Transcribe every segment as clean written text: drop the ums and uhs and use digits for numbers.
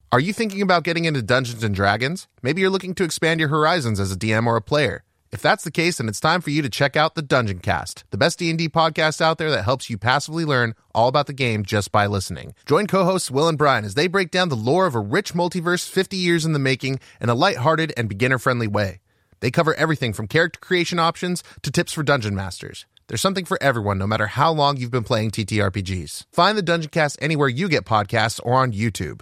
Are you thinking about getting into Dungeons & Dragons? Maybe you're looking to expand your horizons as a DM or a player. If that's the case, then it's time for you to check out the Dungeon Cast, the best D&D podcast out there that helps you passively learn all about the game just by listening. Join co-hosts Will and Brian as they break down the lore of a rich multiverse 50 years in the making in a lighthearted and beginner-friendly way. They cover everything from character creation options to tips for dungeon masters. There's something for everyone, no matter how long you've been playing TTRPGs. Find the Dungeon Cast anywhere you get podcasts or on YouTube.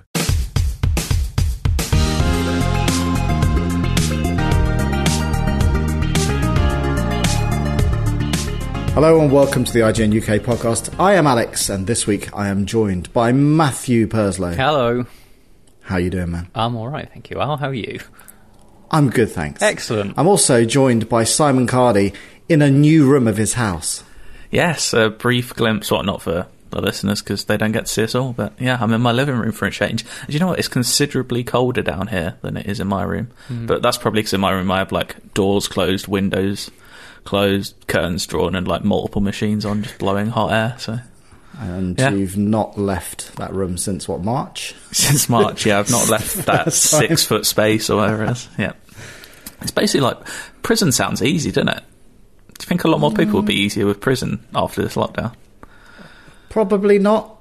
Hello and welcome to the IGN UK podcast. I am Alex, and this week I am joined by Matthew Purslow. Hello. How you doing, man? I'm alright, thank you. Al, how are you? I'm good, thanks. Excellent. I'm also joined by Simon Cardy in a new room of his house. Yes, a brief glimpse, well, not for the listeners because they don't get to see us all, but yeah, I'm in my living room for a change. And you know what? It's considerably colder down here than it is in my room. But that's probably because in my room I have like doors closed, windows closed, curtains drawn, and like multiple machines on just blowing hot air. So, and yeah. You've not left that room since what, March? Since March, yeah, I've not left that 6 foot space or whatever it is. Yeah, it's basically like prison. Sounds easy, doesn't it? Do you think a lot more people would be easier with prison after this lockdown? Probably not.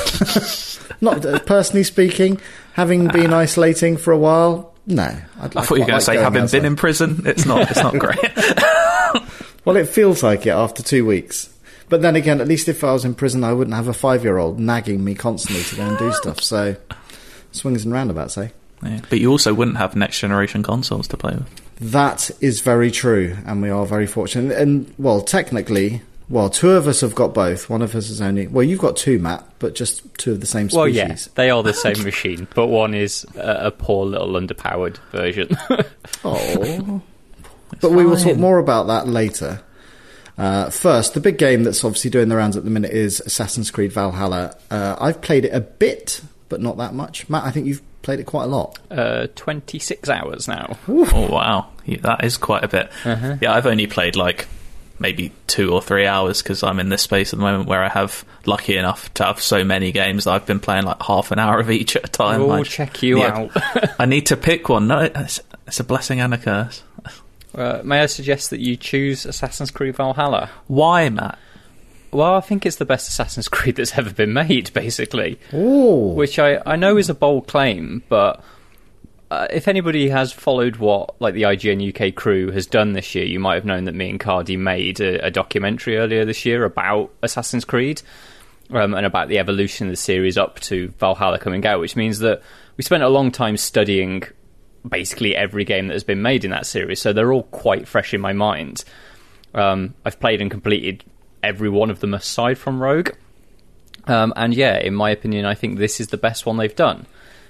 Not personally speaking, having been isolating for a while. No, I thought you were going to say having been in prison. It's not great. Well, it feels like it after 2 weeks. But then again, at least if I was in prison, I wouldn't have a 5-year-old nagging me constantly to go and do stuff. So, swings and roundabouts, eh? Yeah. But you also wouldn't have next generation consoles to play with. That is very true, and we are very fortunate. And, well, technically, two of us have got both. One of us is only... Well, you've got two, Matt, but just two of the same species. Well, yeah, they are the same machine, but one is a poor little underpowered version. Oh... But we will talk more about that later. First, the big game that's obviously doing the rounds at the minute is Assassin's Creed Valhalla. I've played it a bit, but not that much. Matt, I think you've played it quite a lot. 26 hours now. Oof. Oh, wow. Yeah, that is quite a bit. Uh-huh. Yeah, I've only played like maybe 2 or 3 hours because I'm in this space at the moment where I have lucky enough to have so many games that I've been playing like half an hour of each at a time. We'll check you out. I need to pick one. No, it's a blessing and a curse. May I suggest that you choose Assassin's Creed Valhalla? Why, Matt? Well, I think it's the best Assassin's Creed that's ever been made, basically. Ooh. Which I know is a bold claim, but if anybody has followed what like the IGN UK crew has done this year, you might have known that me and Cardi made a documentary earlier this year about Assassin's Creed and about the evolution of the series up to Valhalla coming out, which means that we spent a long time studying basically every game that has been made in that series, so they're all quite fresh in my mind. I've played and completed every one of them aside from Rogue, and yeah, in my opinion, I think this is the best one they've done.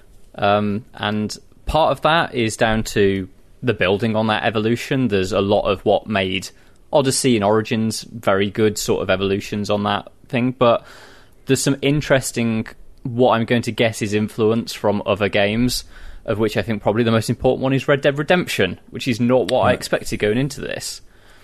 And part of that is down to the building on that evolution. There's a lot of what made Odyssey and Origins very good sort of evolutions on that thing, but there's some interesting, what I'm going to guess is influence from other games, of which I think probably the most important one is Red Dead Redemption, which is not what I expected going into this.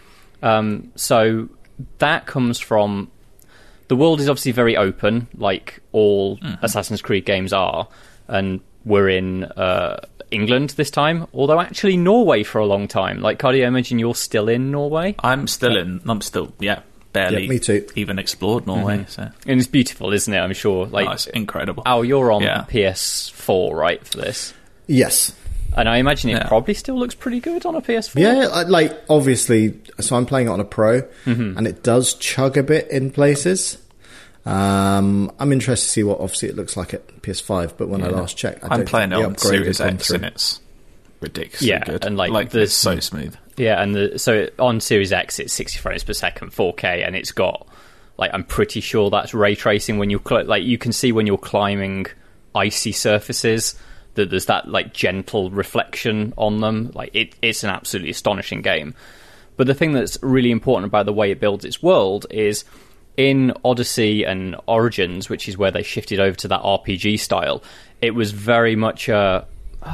So that comes from... The world is obviously very open, like all Assassin's Creed games are, and we're in England this time, although actually Norway for a long time. Like, Cardi, I imagine you're still in Norway? I'm still, barely me too. Even explored Norway. Mm-hmm. So. And it's beautiful, isn't it? I'm sure. Like, it's incredible. Oh, you're on PS4, right, for this? Yes. And I imagine it probably still looks pretty good on a PS4. Yeah, like, obviously, so I'm playing it on a Pro, and it does chug a bit in places. I'm interested to see what, obviously, it looks like at PS5, but when I last checked, I'm playing it on Series X, and it's ridiculously good. And it's so smooth. Yeah, and so on Series X, it's 60 frames per second, 4K, and it's got, like, I'm pretty sure that's ray tracing when you you can see when you're climbing icy surfaces that there's that like gentle reflection on them. Like it's an absolutely astonishing game. But the thing that's really important about the way it builds its world is in Odyssey and Origins, which is where they shifted over to that RPG style, it was very much that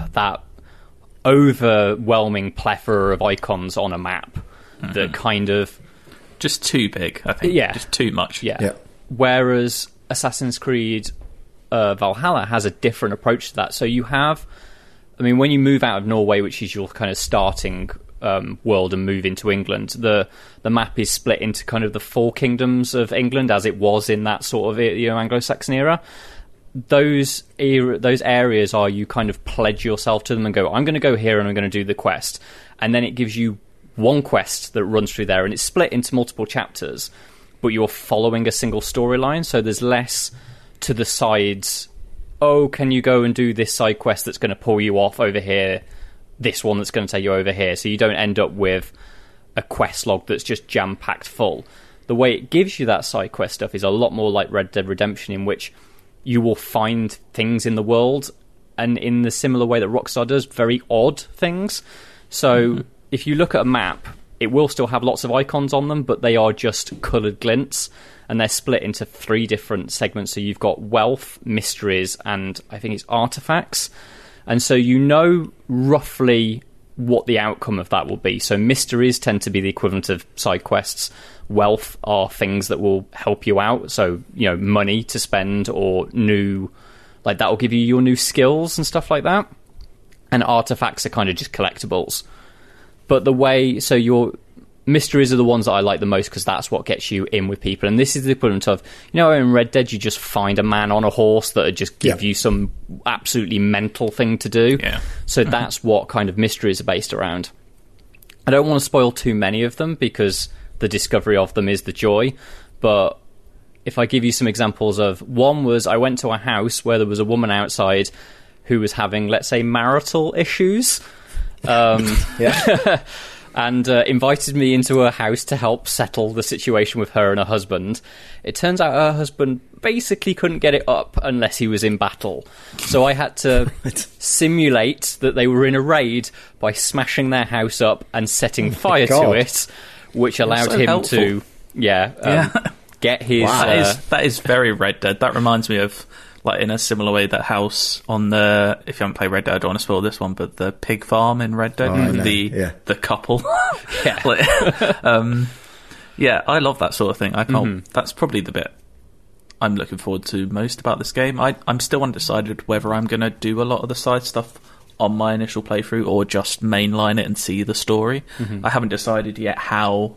overwhelming plethora of icons on a map that kind of... Just too big, I think. Yeah. Just too much. Yeah. Whereas Assassin's Creed Valhalla has a different approach to that. So you have, I mean, when you move out of Norway, which is your kind of starting world, and move into England, the map is split into kind of the 4 kingdoms of England, as it was in that sort of Anglo-Saxon era. Those areas are, you kind of pledge yourself to them and go, I'm going to go here and I'm going to do the quest, and then it gives you one quest that runs through there, and it's split into multiple chapters, but you're following a single storyline, so there's less to the sides. Oh, can you go and do this side quest that's going to pull you off over here, this one that's going to take you over here, so you don't end up with a quest log that's just jam-packed full. The way it gives you that side quest stuff is a lot more like Red Dead Redemption, in which you will find things in the world, and in the similar way that Rockstar does, very odd things. So if you look at a map, it will still have lots of icons on them, but they are just coloured glints, and they're split into 3 different segments. So you've got wealth, mysteries, and I think it's artifacts. And so you know roughly what the outcome of that will be. So mysteries tend to be the equivalent of side quests. Wealth are things that will help you out. So, money to spend, or new, like that will give you your new skills and stuff like that. And artifacts are kind of just collectibles. But so your mysteries are the ones that I like the most, because that's what gets you in with people. And this is the equivalent of, in Red Dead, you just find a man on a horse that would just give you some absolutely mental thing to do. Yeah. So that's what kind of mysteries are based around. I don't want to spoil too many of them, because the discovery of them is the joy. But if I give you some examples of, one was, I went to a house where there was a woman outside who was having, let's say, marital issues. And invited me into her house to help settle the situation with her and her husband. It turns out her husband basically couldn't get it up unless he was in battle. So I had to simulate that they were in a raid by smashing their house up and setting fire to it, which allowed him to get his... Wow. That is very Red Dead. That reminds me of, like, in a similar way, that house on the... If you haven't played Red Dead, I don't want to spoil this one, but the pig farm in Red Dead, the couple. I love that sort of thing. I can't... That's probably the bit I'm looking forward to most about this game. I'm still undecided whether I'm going to do a lot of the side stuff on my initial playthrough, or just mainline it and see the story. I haven't decided yet how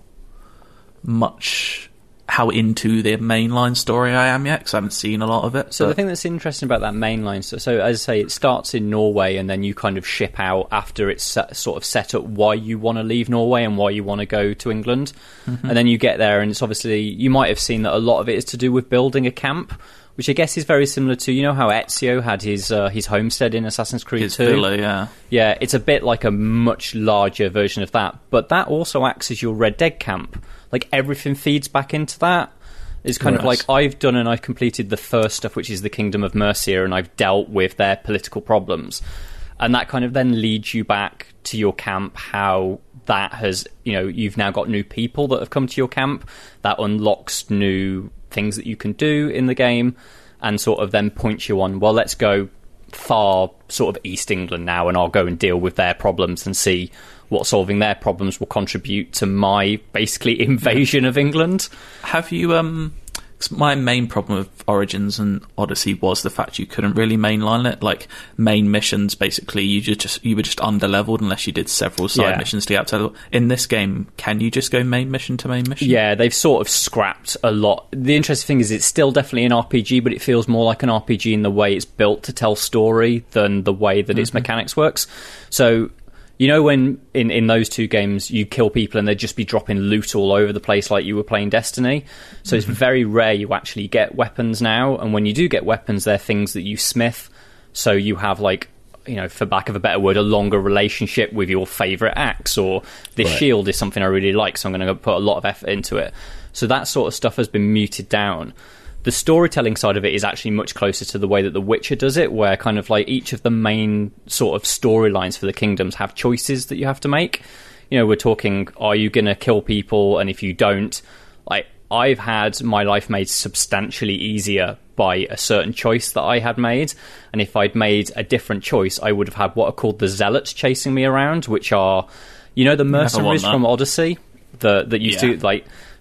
into the mainline story I am yet, because I haven't seen a lot of it. So the thing that's interesting about that mainline, so as I say, it starts in Norway, and then you kind of ship out after it's sort of set up why you want to leave Norway and why you want to go to England. And then you get there, and it's obviously, you might have seen that a lot of it is to do with building a camp, which I guess is very similar to, how Ezio had his homestead in Assassin's Creed 2? Villa, Yeah, it's a bit like a much larger version of that, but that also acts as your Red Dead camp. Like, everything feeds back into that. It's kind of like, I've done and I've completed the first stuff, which is the Kingdom of Mercia, and I've dealt with their political problems. And that kind of then leads you back to your camp, how that has, you've now got new people that have come to your camp. That unlocks new things that you can do in the game, and sort of then points you on, well, let's go far sort of East England now, and I'll go and deal with their problems and see what solving their problems will contribute to my basically invasion of England. Have you my main problem with Origins and Odyssey was the fact you couldn't really mainline it. Like, main missions, basically you were just under-leveled unless you did several side missions to get up to level. In this game, can you just go main mission to main mission? Yeah, they've sort of scrapped a lot. The interesting thing is, it's still definitely an RPG, but it feels more like an RPG in the way it's built to tell story than the way that its mechanics works. So, when in those two games you kill people and they'd just be dropping loot all over the place like you were playing Destiny. So it's very rare you actually get weapons now. And when you do get weapons, they're things that you smith. So you have, like, for lack of a better word, a longer relationship with your favourite axe, or this shield is something I really like, so I'm going to put a lot of effort into it. So that sort of stuff has been muted down. The storytelling side of it is actually much closer to the way that The Witcher does it, where kind of like each of the main sort of storylines for the kingdoms have choices that you have to make. We're talking, are you going to kill people? And if you don't, like, I've had my life made substantially easier by a certain choice that I had made. And if I'd made a different choice, I would have had what are called the zealots chasing me around, which are, the mercenaries from Odyssey that used to, like...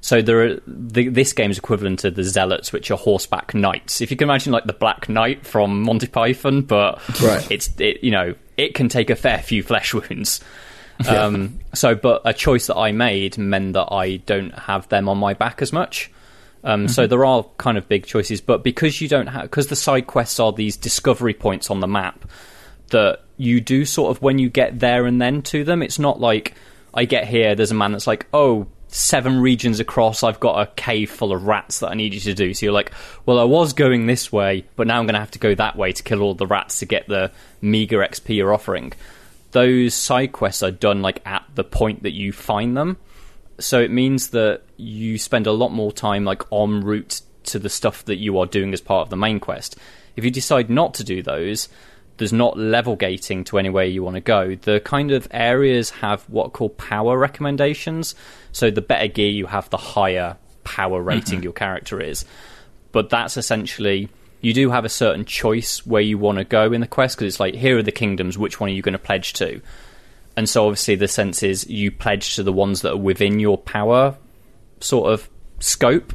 So this game's equivalent to the Zealots, which are horseback knights. If you can imagine, like the Black Knight from Monty Python, but it can take a fair few flesh wounds. But a choice that I made meant that I don't have them on my back as much. So there are kind of big choices, but because the side quests are these discovery points on the map that you do sort of when you get there and then to them. It's not like I get here, there's a man that's like, 7 regions across, I've got a cave full of rats that I need you to do. So you're like, well, I was going this way, but now I'm going to have to go that way to kill all the rats to get the meager XP you're offering. Those side quests are done like at the point that you find them. So it means that you spend a lot more time like en route to the stuff that you are doing as part of the main quest. If you decide not to do those, there's not level gating to anywhere you want to go. The kind of areas have what are called power recommendations. So the better gear you have, the higher power rating your character is. But that's essentially, you do have a certain choice where you want to go in the quest, because it's like, here are the kingdoms, which one are you going to pledge to? And so obviously the sense is you pledge to the ones that are within your power sort of scope.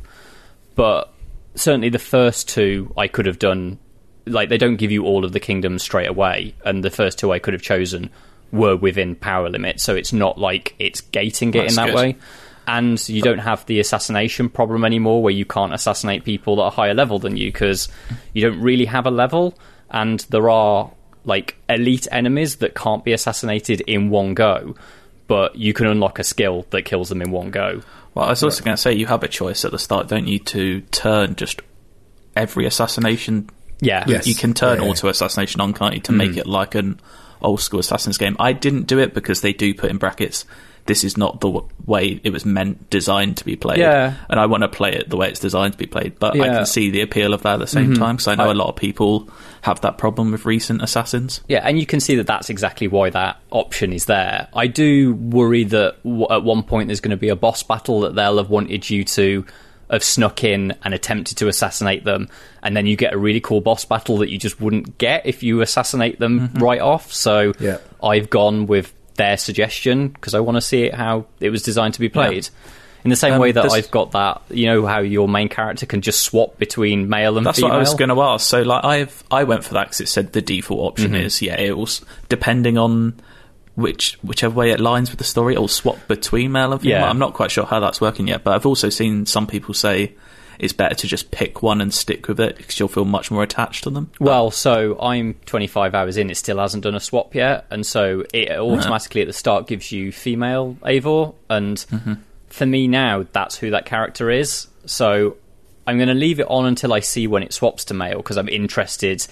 But certainly the first 2 I could have done, like they don't give you all of the kingdoms straight away, and the first 2 I could have chosen were within power limit, so it's not like it's gating it in that way. And you don't have the assassination problem anymore, where you can't assassinate people that are higher level than you, because you don't really have a level, and there are like elite enemies that can't be assassinated in one go, but you can unlock a skill that kills them in one go. Well, I was also going to say, you have a choice at the start, don't you, to turn just every assassination. Yeah. You can turn auto assassination on, can't you, to make it like an old school Assassin's game. I didn't do it because they do put in brackets, this is not the way it was designed to be played. Yeah. And I want to play it the way it's designed to be played. But I can see the appeal of that at the same time, because I know a lot of people have that problem with recent Assassins. Yeah, and you can see that that's exactly why that option is there. I do worry that at one point there's going to be a boss battle that they'll have wanted you to have snuck in and attempted to assassinate them, and then you get a really cool boss battle that you just wouldn't get if you assassinate them right off. So I've gone with their suggestion because I want to see it how it was designed to be played. In the same way that I've got that, you know, how your main character can just swap between male and that's female. That's what I was going to ask. So, like, I went for that because it said the default option is, it will, depending on whichever way it lines with the story, it will swap between male and female. I'm not quite sure how that's working yet, but I've also seen some people say it's better to just pick one and stick with it because you'll feel much more attached to them. Well, so I'm 25 hours in, it still hasn't done a swap yet, and so it automatically at the start gives you female Eivor, and for me now, that's who that character is. So I'm going to leave it on until I see when it swaps to male, because I'm interested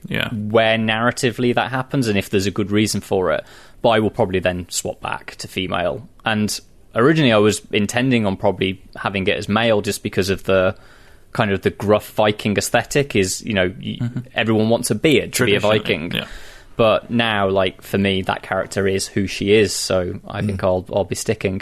where narratively that happens and if there's a good reason for it. But I will probably then swap back to female. And originally I was intending on probably having it as male just because of the kind of the gruff Viking aesthetic is, you know, everyone wants a beard to be a Viking. Yeah. But now, like, for me, that character is who she is, so I think I'll be sticking.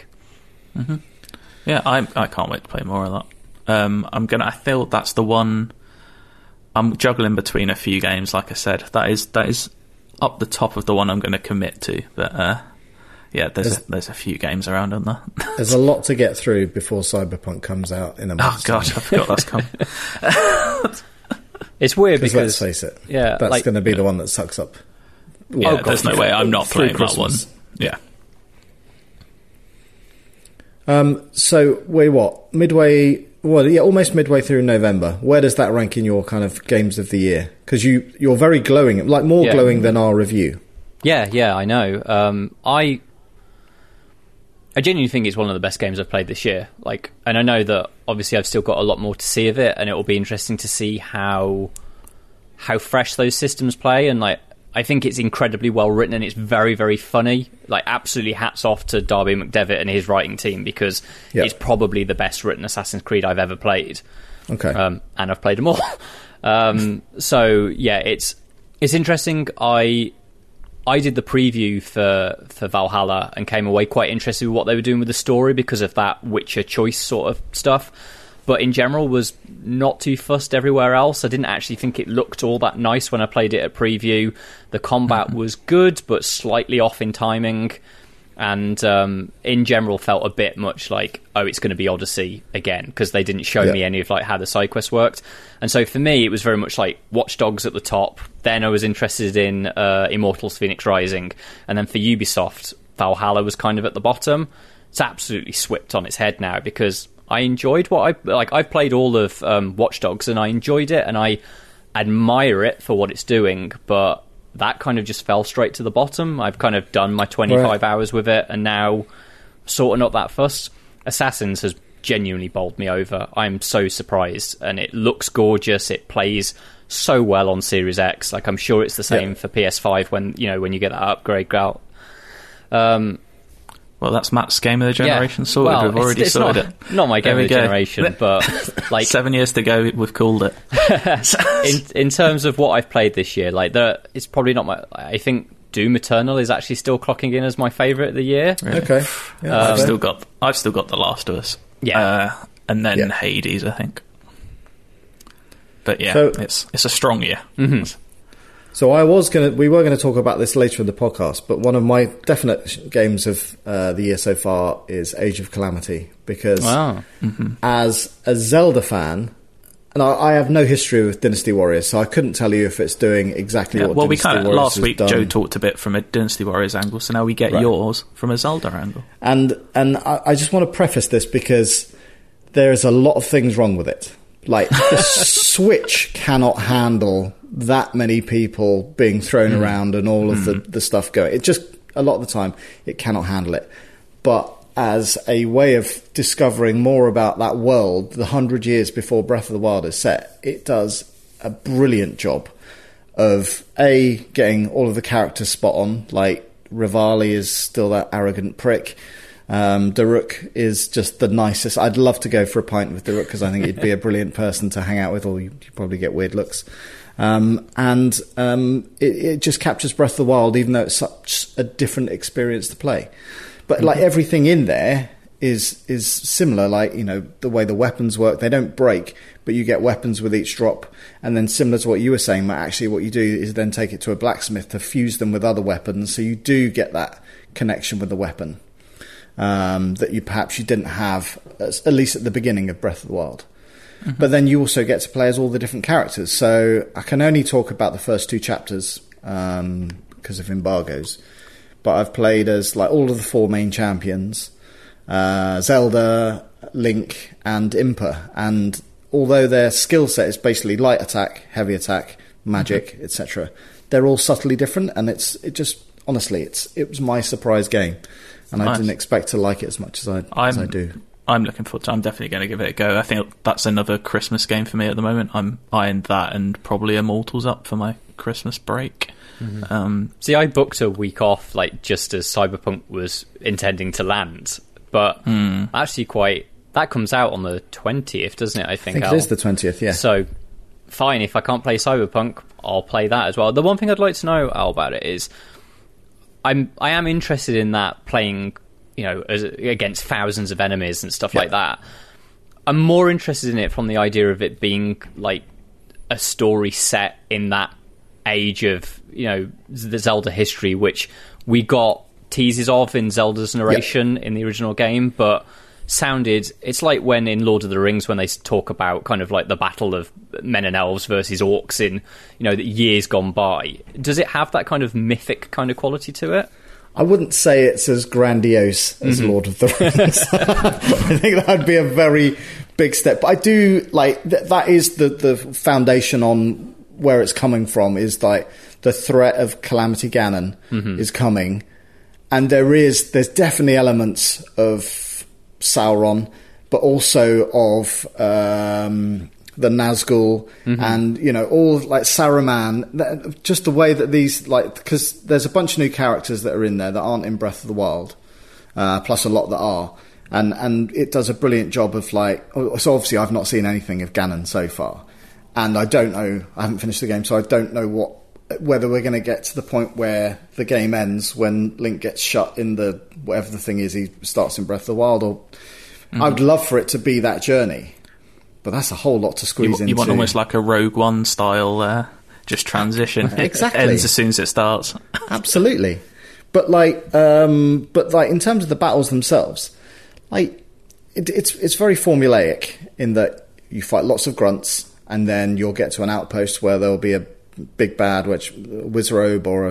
Yeah, I can't wait to play more of that. I feel that's the one. I'm juggling between a few games, like I said. That is up the top of the one I'm going to commit to. But there's a few games around on that. There's a lot to get through before Cyberpunk comes out in a month. Oh gosh, I forgot that's coming. It's weird because let's face it, that's going to be the one that sucks up. Yeah, there's no way I'm not playing that one. Yeah. So we're almost midway through November. Where does that rank in your kind of games of the year? Because you're very glowing, like more glowing than our review. Yeah, I know. I genuinely think it's one of the best games I've played this year. Like, and I know that obviously I've still got a lot more to see of it, and it will be interesting to see how fresh those systems play. And like, I think it's incredibly well written and it's very, very funny. Like, absolutely hats off to Darby McDevitt and his writing team, because it's probably the best written Assassin's Creed I've ever played. Okay. And I've played them all. So yeah, it's interesting. I did the preview for Valhalla and came away quite interested with what they were doing with the story because of that Witcher choice sort of stuff. But in general was not too fussed everywhere else. I didn't actually think it looked all that nice when I played it at preview. The combat was good, but slightly off in timing. and in general felt a bit much like, oh, it's going to be Odyssey again, because they didn't show me any of like how the side quests worked. And so for me, it was very much like Watch Dogs at the top. Then I was interested in Immortals Phoenix Rising, and then for Ubisoft, Valhalla was kind of at the bottom. It's absolutely swept on its head now, because I enjoyed I've played all of Watch Dogs, and I enjoyed it, and I admire it for what it's doing, but that kind of just fell straight to the bottom. I've kind of done my 25 hours with it, and now sort of not that fussed. Assassins has genuinely bowled me over. I'm so surprised, and it looks gorgeous. It plays so well on Series X. Like, I'm sure it's the same for PS5 when you get that upgrade out. Well, that's Matt's game of the generation sorted. Well, we've already sorted it. Not my game of the generation, but like 7 years to go, we've called it. in terms of what I've played this year, like it's probably not my. I think Doom Eternal is actually still clocking in as my favourite of the year. Really? Okay, I've still got The Last of Us. And then Hades, I think. But so, it's a strong year. Mm-hmm. So we were gonna talk about this later in the podcast, but one of my definite games of the year so far is Age of Calamity, because as a Zelda fan, and I have no history with Dynasty Warriors, so I couldn't tell you if it's doing exactly what. Well, Dynasty Warriors last week has done. Joe talked a bit from a Dynasty Warriors angle, so now we get yours from a Zelda angle. And I just want to preface this because there is a lot of things wrong with it. Like, the Switch cannot handle that many people being thrown around and all of the stuff going. It just, a lot of the time, it cannot handle it. But as a way of discovering more about that world, the 100 years before Breath of the Wild is set, it does a brilliant job of, getting all of the characters spot on. Like, Rivali is still that arrogant prick. Daruk is just the nicest. I'd love to go for a pint with Daruk, because I think he'd be a brilliant person to hang out with, or you probably get weird looks. It just captures Breath of the Wild, even though it's such a different experience to play. But like, everything in there is similar. Like, the way the weapons work, they don't break, but you get weapons with each drop. And then, similar to what you were saying, Matt, actually what you do is then take it to a blacksmith to fuse them with other weapons, so you do get that connection with the weapon. That you didn't have, at least at the beginning of Breath of the Wild. But then you also get to play as all the different characters. So I can only talk about the first 2 chapters because of embargoes. But I've played as like all of the 4 main champions, Zelda, Link, and Impa. And although their skill set is basically light attack, heavy attack, magic, etc., they're all subtly different. And it was my surprise game. And I didn't expect to like it as much as I do. I'm looking forward to it. I'm definitely going to give it a go. I think that's another Christmas game for me at the moment. I'm eyeing that and probably Immortals up for my Christmas break. See, I booked a week off, like, just as Cyberpunk was intending to land. But actually that comes out on the 20th, doesn't it? I think it is the 20th, yeah. So, fine, if I can't play Cyberpunk, I'll play that as well. The one thing I'd like to know, Al, about it is, I am interested in that, playing, against thousands of enemies and stuff like that. I'm more interested in it from the idea of it being like a story set in that age of, the Zelda history, which we got teases of in Zelda's narration in the original game, but it's like when in Lord of the Rings, when they talk about kind of like the battle of men and elves versus orcs in, the years gone by. Does it have that kind of mythic kind of quality to it? I wouldn't say it's as grandiose as Lord of the Rings. I think that would be a very big step. But I do like that is the foundation on where it's coming from, is like the threat of Calamity Ganon is coming. And there's definitely elements of Sauron, but also of the Nazgul and all like Saruman. Just the way that these, because there's a bunch of new characters that are in there that aren't in Breath of the Wild, plus a lot that are, and it does a brilliant job of so obviously I've not seen anything of Ganon so far, and I don't know, I haven't finished the game, so I don't know whether we're going to get to the point where the game ends when Link gets shut in the whatever the thing is he starts in Breath of the Wild, or I'd love for it to be that journey, but that's a whole lot to squeeze into. You want almost like a Rogue One style just transition. Exactly. It ends as soon as it starts. Absolutely. but in terms of the battles themselves, it's very formulaic in that you fight lots of grunts, and then you'll get to an outpost where there'll be a big bad, which Wizrobe or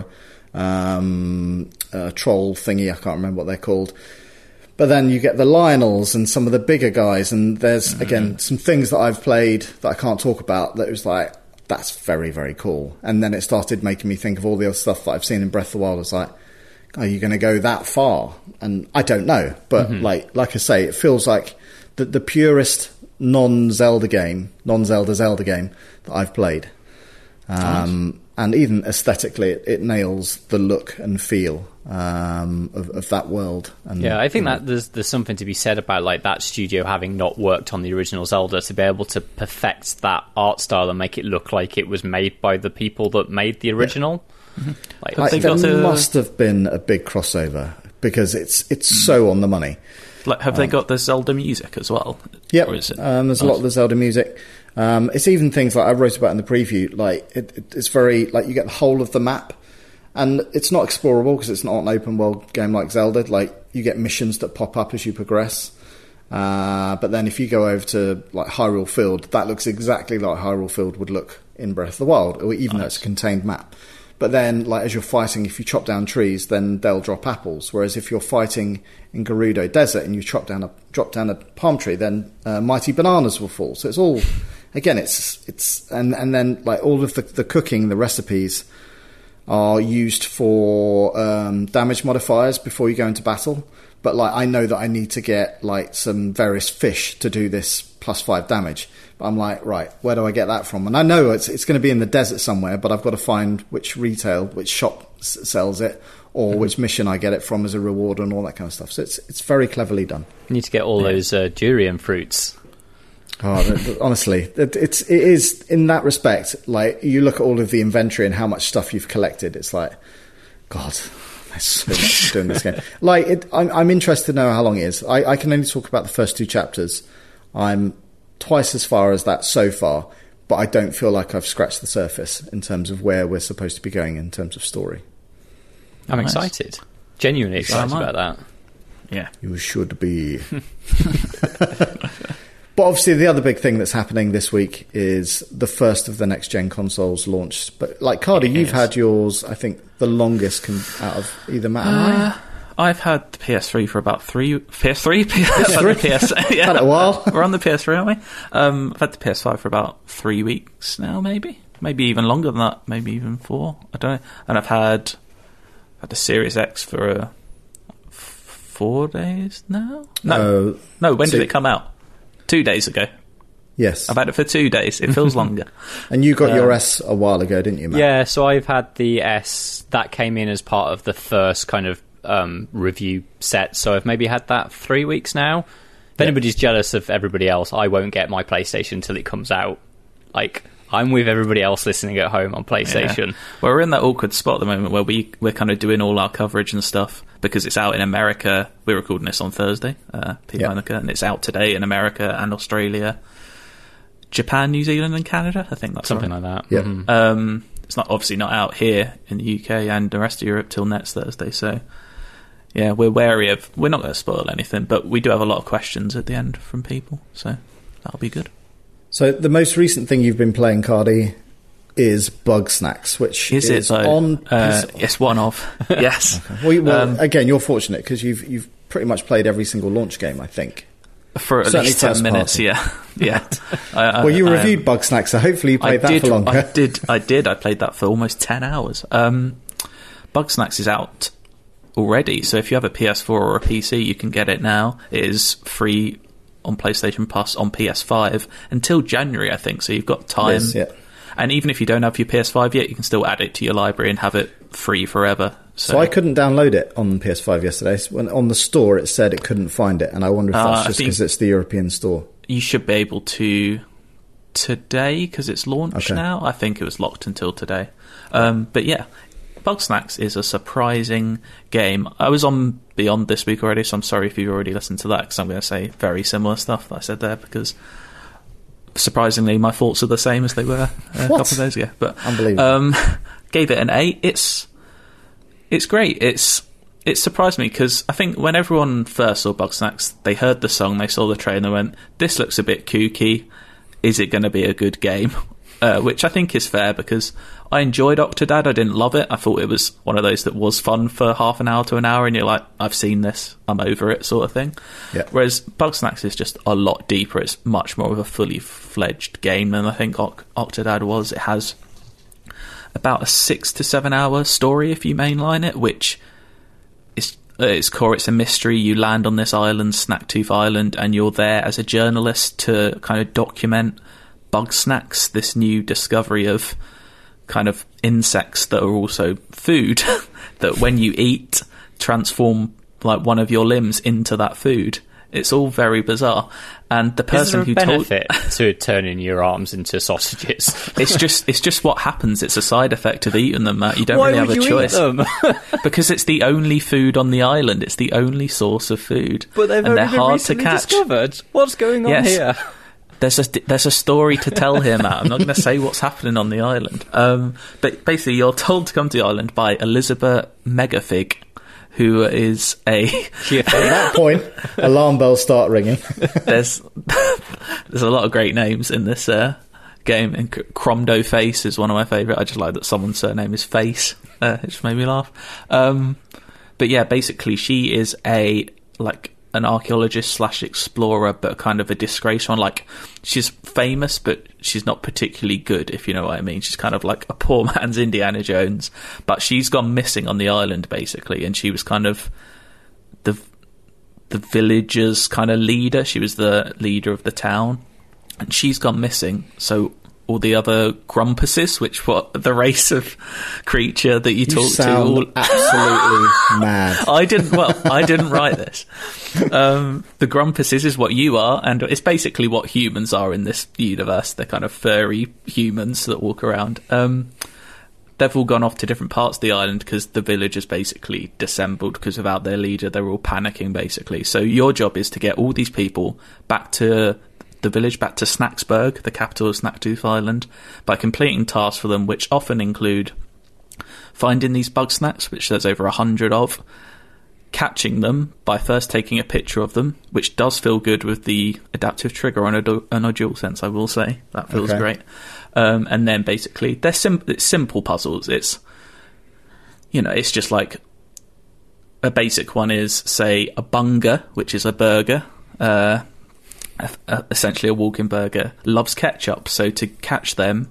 a troll thingy, I can't remember what they're called. But then you get the Lionels and some of the bigger guys, and there's, again, some things that I've played that I can't talk about that was like, that's very, very cool. And then it started making me think of all the other stuff that I've seen in Breath of the Wild. It's like, are you going to go that far? And I don't know. But like I say, it feels like the purest non-Zelda Zelda game that I've played. Nice. And even aesthetically, it nails the look and feel of that world. And, yeah, I think that there's something to be said about like that studio having not worked on the original Zelda to be able to perfect that art style and make it look like it was made by the people that made the original. Yeah. There must have been a big crossover because it's so on the money. Like, have they got the Zelda music as well? Yep, there's a lot of the Zelda music. It's even things like I wrote about in the preview, like it's very, like, you get the whole of the map, and it's not explorable because it's not an open world game like Zelda. Like, you get missions that pop up as you progress, but then if you go over to like Hyrule Field, that looks exactly like Hyrule Field would look in Breath of the Wild, or even though it's a contained map. But then, like, as you're fighting, if you chop down trees, then they'll drop apples. Whereas if you're fighting in Gerudo Desert and you drop down a palm tree, then mighty bananas will fall. So it's all, again, it's and then like all of the cooking, the recipes are used for damage modifiers before you go into battle. But like, I know that I need to get like some various fish to do this +5 damage. But I'm like, right, where do I get that from? And I know it's going to be in the desert somewhere, but I've got to find which shop sells it, or which mission I get it from as a reward and all that kind of stuff. So it's very cleverly done. You need to get all those durian fruits. Oh, honestly, it is in that respect. Like, you look at all of the inventory and how much stuff you've collected. It's like, God, there's so much to do in this game. Like, I'm interested to know how long it is. I can only talk about the first 2 chapters. I'm twice as far as that so far, but I don't feel like I've scratched the surface in terms of where we're supposed to be going in terms of story. I'm excited. Genuinely excited about that. Yeah. You should be. But obviously the other big thing that's happening this week is the first of the next-gen consoles launched. But like, Cardi, you've had yours, I think, the longest out of either Matt and I. I've had the PS3 for about PS3? Yeah. Had it a while. We're on the PS3, aren't we? I've had the PS5 for about 3 weeks now, maybe even longer than that, maybe even 4. I don't know. And I've had the Series X for 4 days now. No. When did it come out? 2 days ago. Yes. I've had it for 2 days. It feels longer. And you got your S a while ago, didn't you, Matt? Yeah. So I've had the S that came in as part of the first kind of review set, so I've maybe had that 3 weeks now. If anybody's jealous of everybody else, I won't get my PlayStation until it comes out. Like, I'm with everybody else listening at home on PlayStation. Yeah. Well, we're in that awkward spot at the moment where we're kind of doing all our coverage and stuff because it's out in America. We're recording this on Thursday, and it's out today in America and Australia, Japan, New Zealand and Canada. I think that's something right. like that. Yeah. Mm-hmm. It's obviously not out here in the UK and the rest of Europe till next Thursday, so yeah, we're not going to spoil anything, but we do have a lot of questions at the end from people, so that'll be good. So the most recent thing you've been playing, Cardi, is Bugsnax, which is on... it's one of. Yes. Okay. Well, again, you're fortunate because you've pretty much played every single launch game, I think. For at least 10 minutes, yeah. Well, you reviewed Bugsnax, so hopefully you played that for longer. I did. I played that for almost 10 hours. Bugsnax is out already, so if you have a PS4 or a PC, you can get it now. It is free on PlayStation Plus on PS5 until January, I think, so you've got time. Yes, yeah. And even if you don't have your PS5 yet, you can still add it to your library and have it free forever. So I couldn't download it on PS5 yesterday. When on the store it said it couldn't find it, and I wonder if that's just because it's the European store. You should be able to today because it's launched now. I think it was locked until today. But yeah, Bugsnax is a surprising game. I was on Beyond this week already, so I'm sorry if you've already listened to that because I'm going to say very similar stuff that I said there because surprisingly my thoughts are the same as they were a couple of days ago. But unbelievable. Gave it an 8. It's great. it surprised me because I think when everyone first saw Bugsnax, they heard the song, they saw the trailer, and they went, "This looks a bit kooky. Is it going to be a good game?" Which I think is fair because I enjoyed Octodad. I didn't love it. I thought it was one of those that was fun for half an hour to an hour, and you're like, "I've seen this. I'm over it," sort of thing. Yeah. Whereas Bugsnax is just a lot deeper. It's much more of a fully fledged game than I think Octodad was. It has about a 6 to 7 hour story if you mainline it, which is at its core, it's a mystery. You land on this island, Snacktooth Island, and you're there as a journalist to kind of document Bugsnax, this new discovery of kind of insects that are also food that when you eat transform like one of your limbs into that food. It's all very bizarre. And the person who told benefit to turning your arms into sausages. it's just what happens. It's a side effect of eating them, Matt. You don't really have a choice. Why would you eat them? Because it's the only food on the island. It's the only source of food. But they've and only they're been hard recently to catch. Discovered. What's going on here? There's a story to tell here, Matt. I'm not going to say what's happening on the island. But basically, you're told to come to the island by Elizabeth Megafig, who is a... At that point, alarm bells start ringing. There's a lot of great names in this game, and Cromdo Face is one of my favourite. I just like that someone's surname is Face. It just made me laugh. But yeah, basically, she is an archaeologist / explorer, but kind of a disgraced one. Like, she's famous, but she's not particularly good, if you know what I mean. She's kind of like a poor man's Indiana Jones, but she's gone missing on the island, basically, and she was kind of the villagers' kind of leader. She was the leader of the town, and she's gone missing. So all the other grumpuses, which were the race of creature that you talk to, all absolutely mad. I didn't write this. The grumpuses is what you are, and it's basically what humans are in this universe. They're kind of furry humans that walk around. They've all gone off to different parts of the island because the villagers basically dissembled because without their leader, they were all panicking, basically. So your job is to get all these people back to the village, back to Snacksburg, the capital of Snacktooth Island, by completing tasks for them, which often include finding these Bugsnax, which there's over 100 of, catching them by first taking a picture of them, which does feel good with the adaptive trigger on a DualSense, I will say. That feels great. And then basically, it's simple puzzles. It's just like a basic one is, say, a bunger, which is a burger, essentially a walking burger, loves ketchup. So to catch them,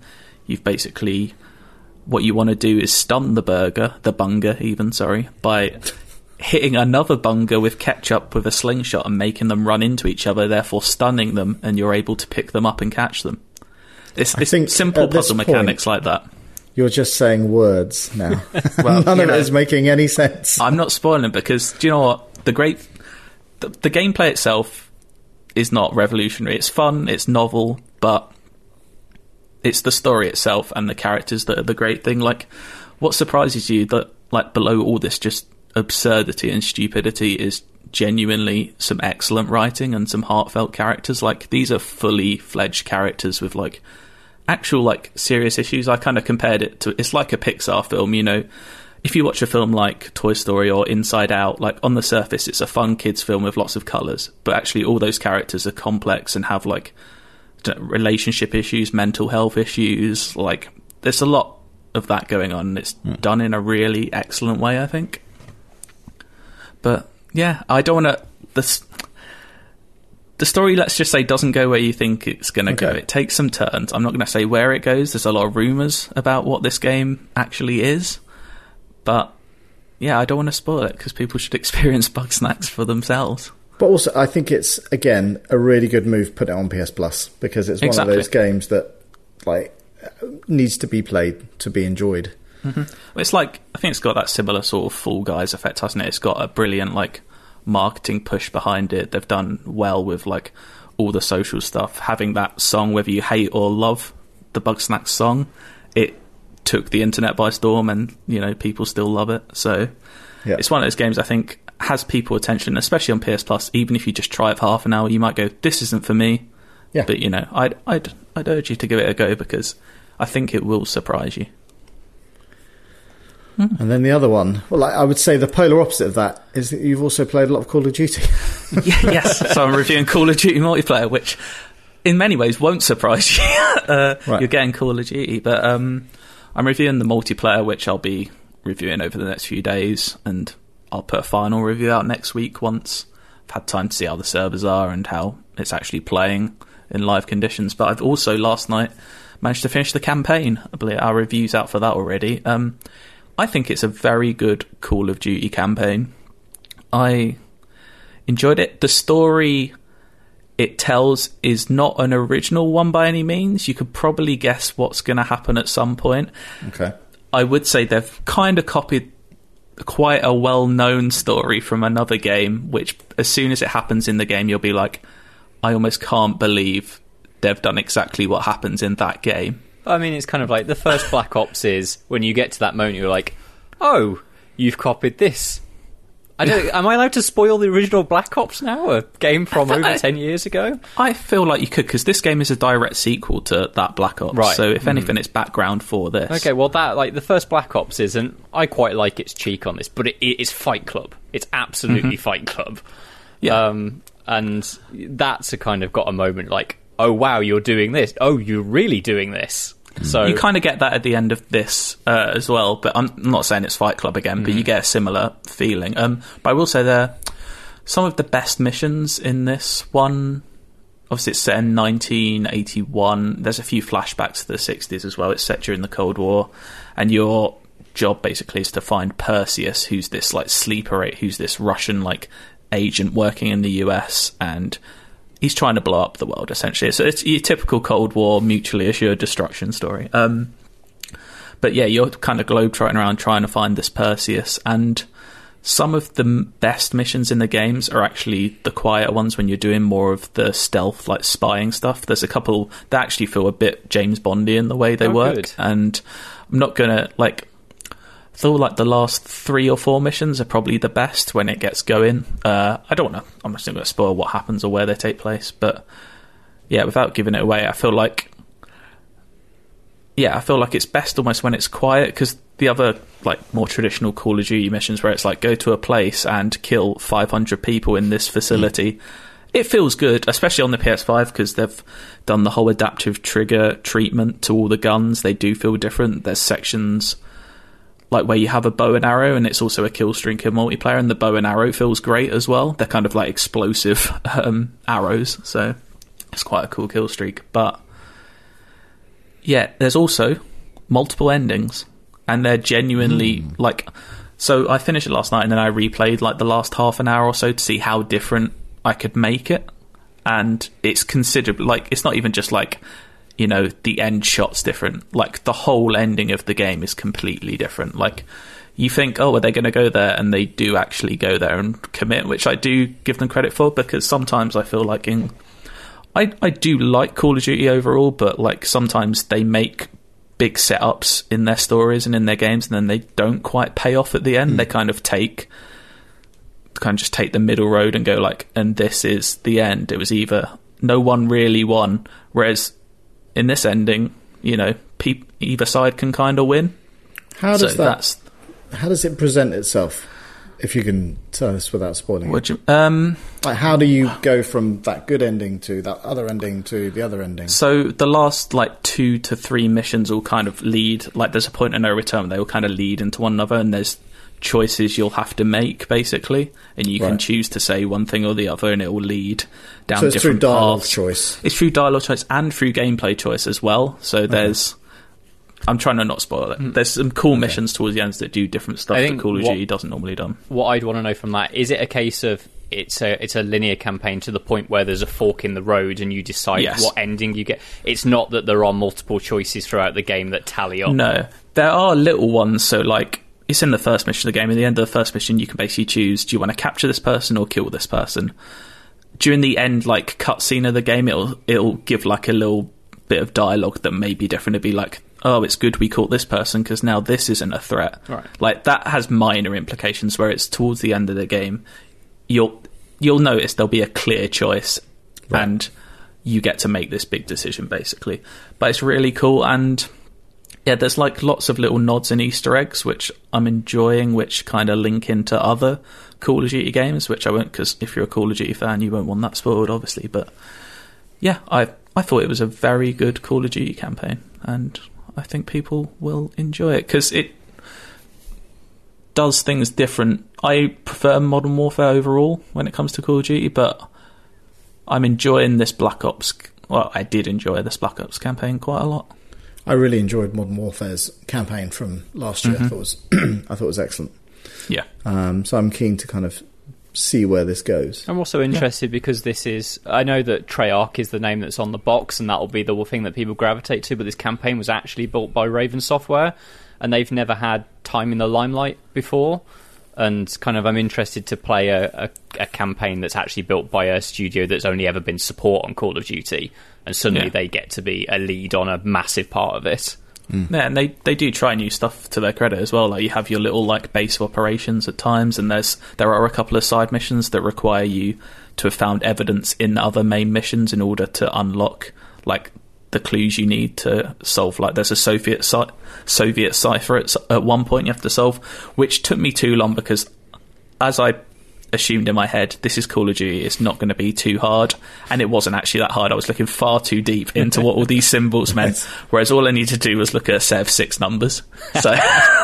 what you want to do is stun the bunger, by hitting another bunger with ketchup with a slingshot and making them run into each other, therefore stunning them, and you're able to pick them up and catch them. It's simple puzzle mechanics like that. You're just saying words now. Well, none of it is making any sense. I'm not spoiling, because do you know what? The gameplay itself is not revolutionary. It's fun, it's novel, but it's the story itself and the characters that are the great thing. Like, what surprises you that, like, below all this just absurdity and stupidity is genuinely some excellent writing and some heartfelt characters. Like, these are fully fledged characters with, like, actual, like, serious issues. I kind of compared it to, it's like a Pixar film, you know. If you watch a film like Toy Story or Inside Out, like, on the surface it's a fun kids film with lots of colours, but actually all those characters are complex and have, like, relationship issues, mental health issues. Like, there's a lot of that going on, and it's done in a really excellent way, I think. But yeah, I don't want to... The story, let's just say, doesn't go where you think it's going to go. It takes some turns. I'm not going to say where it goes. There's a lot of rumours about what this game actually is. But yeah, I don't want to spoil it, because people should experience Bugsnax for themselves. But also, I think it's, again, a really good move, put it on PS Plus, because it's one of those games that, like, needs to be played to be enjoyed. Mm-hmm. It's like, I think it's got that similar sort of Fall Guys effect, hasn't it? It's got a brilliant, like, marketing push behind it. They've done well with, like, all the social stuff. Having that song, whether you hate or love the Bugsnax song, it took the internet by storm, and, you know, people still love it. So it's one of those games I think has people attention, especially on PS Plus. Even if you just try it for half an hour, you might go, this isn't for me. Yeah. But, you know, I'd urge you to give it a go, because I think it will surprise you. And then the other one, well, I would say the polar opposite of that is that you've also played a lot of Call of Duty. Yes, so I'm reviewing Call of Duty multiplayer, which in many ways won't surprise you. Right. You're getting Call of Duty, but I'm reviewing the multiplayer, which I'll be reviewing over the next few days, and I'll put a final review out next week once I've had time to see how the servers are and how it's actually playing in live conditions. But I've also last night managed to finish the campaign. I believe our review's out for that already. I think it's a very good Call of Duty campaign. I enjoyed it. The story it tells is not an original one by any means. You could probably guess what's going to happen at some point. Okay. I would say they've kind of copied quite a well-known story from another game, which as soon as it happens in the game, you'll be like, I almost can't believe they've done exactly what happens in that game. I mean, it's kind of like the first Black Ops is when you get to that moment, you're like, oh, you've copied this. Am I allowed to spoil the original Black Ops now? A game from over 10 years ago? I feel like you could, because this game is a direct sequel to that Black Ops. Right. So if anything, it's background for this. Okay, well, that the first Black Ops isn't. I quite like its cheek on this, but it is Fight Club. It's absolutely Fight Club. Yeah. And that's a kind of got a moment like, oh wow, you're doing this. Oh, you're really doing this. So you kind of get that at the end of this as well, but I'm not saying it's Fight Club again, but you get a similar feeling. But I will say there some of the best missions in this one. Obviously, it's set in 1981. There's a few flashbacks to the 60s as well. It's set during the Cold War, and your job basically is to find Perseus, who's this like sleeper, who's this Russian like agent working in the US, and he's trying to blow up the world, essentially. So it's your typical Cold War, mutually assured destruction story. But yeah, you're kind of globe-trotting around trying to find this Perseus, and some of the best missions in the games are actually the quieter ones when you're doing more of the stealth, like spying stuff. There's a couple that actually feel a bit James Bondy in the way they work. Good. And I'm not going to, like... I feel like the last 3 or 4 missions are probably the best when it gets going. I'm just not going to spoil what happens or where they take place, but yeah, without giving it away, I feel like it's best almost when it's quiet, because the other like more traditional Call of Duty missions where it's like go to a place and kill 500 people in this facility, it feels good, especially on the PS5, because they've done the whole adaptive trigger treatment to all the guns. They do feel different. There's sections like where you have a bow and arrow, and it's also a kill streak in multiplayer, and the bow and arrow feels great as well. They're kind of like explosive arrows, so it's quite a cool kill streak. But yeah, there's also multiple endings, and they're genuinely like... So I finished it last night, and then I replayed like the last half an hour or so to see how different I could make it, and it's considerably like, it's not even just like, you know, the end shot's different. Like, the whole ending of the game is completely different. Like, you think, oh, are they going to go there? And they do actually go there and commit, which I do give them credit for, because sometimes I feel like I do like Call of Duty overall, but, like, sometimes they make big setups in their stories and in their games, and then they don't quite pay off at the end. They kind of just take the middle road and go, like, and this is the end. It was either no one really won, whereas... in this ending, you know, either side can kind of win. How does it present itself? If you can tell us without spoiling it. Like, how do you go from that good ending to that other ending to the other ending? So the last like 2 to 3 missions all kind of lead. Like, there's a point of no return. They all kind of lead into one another, and there's choices you'll have to make, basically, and you can choose to say one thing or the other, and it will lead down different paths. So it's through dialogue choice. It's through dialogue choice and through gameplay choice as well. So there's... I'm trying to not spoil it. There's some cool missions towards the end that do different stuff that Call of Duty doesn't normally do. What I'd want to know from that, is it a case of it's a linear campaign to the point where there's a fork in the road and you decide what ending you get? It's not that there are multiple choices throughout the game that tally up. No. There are little ones, so like... It's in the first mission of the game. At the end of the first mission, you can basically choose, do you want to capture this person or kill this person? During the end, like, cutscene of the game, it'll give, like, a little bit of dialogue that may be different. It'll be like, oh, it's good we caught this person because now this isn't a threat. Right. Like, that has minor implications, where it's towards the end of the game, you'll notice there'll be a clear choice, and you get to make this big decision, basically. But it's really cool, and... Yeah, there's like lots of little nods and Easter eggs, which I'm enjoying, which kind of link into other Call of Duty games, which I won't, because if you're a Call of Duty fan, you won't want that spoiled, obviously. But yeah, I thought it was a very good Call of Duty campaign, and I think people will enjoy it, because it does things different. I prefer Modern Warfare overall when it comes to Call of Duty, but I'm enjoying this Black Ops. Well, I did enjoy this Black Ops campaign quite a lot. I really enjoyed Modern Warfare's campaign from last year. I thought it was excellent. Yeah. So I'm keen to kind of see where this goes. I'm also interested because this is... I know that Treyarch is the name that's on the box, and that'll be the thing that people gravitate to, but this campaign was actually built by Raven Software, and they've never had time in the limelight before. And kind of I'm interested to play a campaign that's actually built by a studio that's only ever been support on Call of Duty, and suddenly they get to be a lead on a massive part of it. Yeah, and they do try new stuff to their credit as well. Like, you have your little like base of operations at times, and there are a couple of side missions that require you to have found evidence in other main missions in order to unlock like the clues you need to solve. Like, there's a Soviet cipher at one point you have to solve, which took me too long, because as I assumed in my head, this is Call of Duty, it's not going to be too hard, and it wasn't actually that hard. I was looking far too deep into what all these symbols meant, whereas all I needed to do was look at a set of 6 numbers. So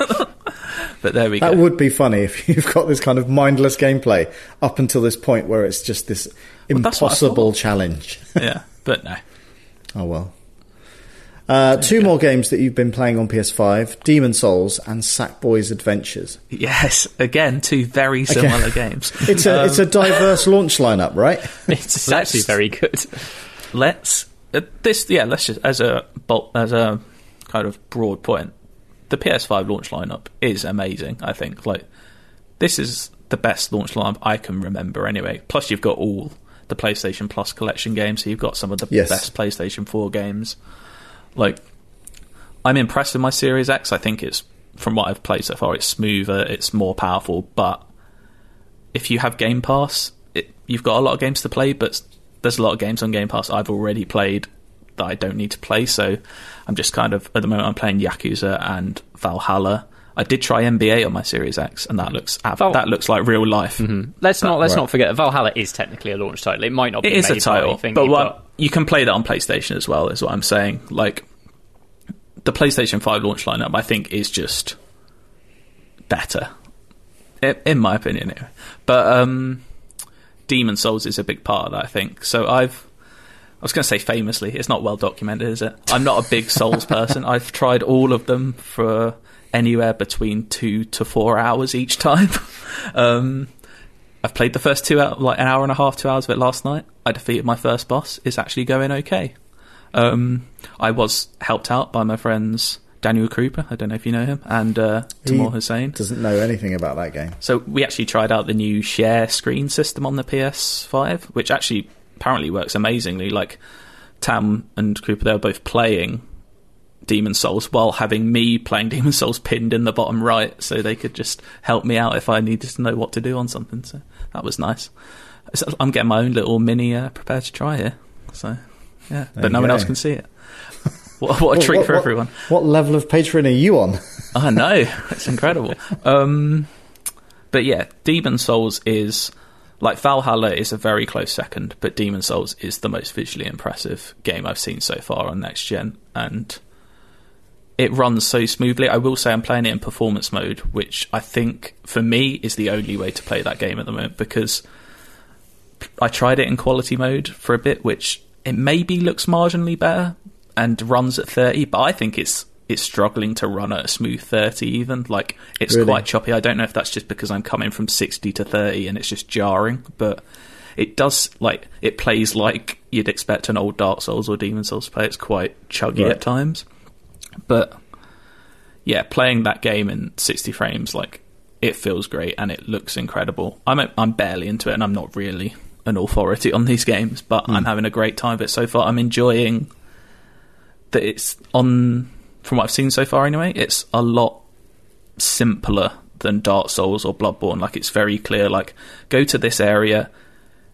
but there we go. That would be funny if you've got this kind of mindless gameplay up until this point where it's just this impossible challenge. Yeah, but no. Oh well. 2 more games that you've been playing on PS5, Demon Souls and Sackboy's Adventures. Yes, again, 2 very similar games. It's a diverse launch lineup, right? It's actually very good. Let's just as a kind of broad point, the PS5 launch lineup is amazing. I think this is the best launch lineup I can remember anyway. Plus, you've got all the PlayStation Plus collection games, so you've got some of the best PlayStation 4 games. Like, I'm impressed with my Series X. I think it's, from what I've played so far, it's smoother, it's more powerful, but if you have Game Pass, you've got a lot of games to play, but there's a lot of games on Game Pass I've already played that I don't need to play, so I'm just kind of, at the moment I'm playing Yakuza and Valhalla. I did try NBA on my Series X, and that looks like real life. Mm-hmm. Let's not forget that Valhalla is technically a launch title. It might not be. It is a title, but you can play that on PlayStation as well, is what I'm saying. Like, the PlayStation 5 launch lineup, I think, is just better, in my opinion. Anyway. But Demon Souls is a big part of that, I think. So I was going to say famously, it's not well documented, is it? I'm not a big Souls person. I've tried all of them for anywhere between 2 to 4 hours each time. I've played the first 2 hours, like an hour and a half, 2 hours of it last night. I defeated my first boss. It's actually going okay. I was helped out by my friends Daniel Krupa, I don't know if you know him, and Timur Hussain. Doesn't know anything about that game. So we actually tried out the new share screen system on the PS5, which actually apparently works amazingly. Like, Tam and Krupa, they were both playing Demon Souls while having me playing Demon Souls pinned in the bottom right, so they could just help me out if I needed to know what to do on something. So that was nice. So I'm getting my own little mini Prepare to Try here. So yeah, but no one else can see it. What a treat for everyone. What level of Patreon are you on? I know, it's incredible. But yeah, Demon Souls is, like, Valhalla is a very close second, but Demon Souls is the most visually impressive game I've seen so far on next gen, and it runs so smoothly. I will say I'm playing it in performance mode, which I think for me is the only way to play that game at the moment, because I tried it in quality mode for a bit, which it maybe looks marginally better and runs at 30, but I think it's struggling to run at a smooth 30 even. Like, it's really quite choppy. I don't know if that's just because I'm coming from 60 to 30 and it's just jarring, but it does, like, it plays like you'd expect an old Dark Souls or Demon Souls to play. It's quite chuggy at times. But yeah, playing that game in 60 frames, like, it feels great and it looks incredible. I'm barely into it, and I'm not really an authority on these games, but I'm having a great time with it so far. I'm enjoying that it's on, from what I've seen so far anyway, it's a lot simpler than Dark Souls or Bloodborne. Like, it's very clear, like, go to this area,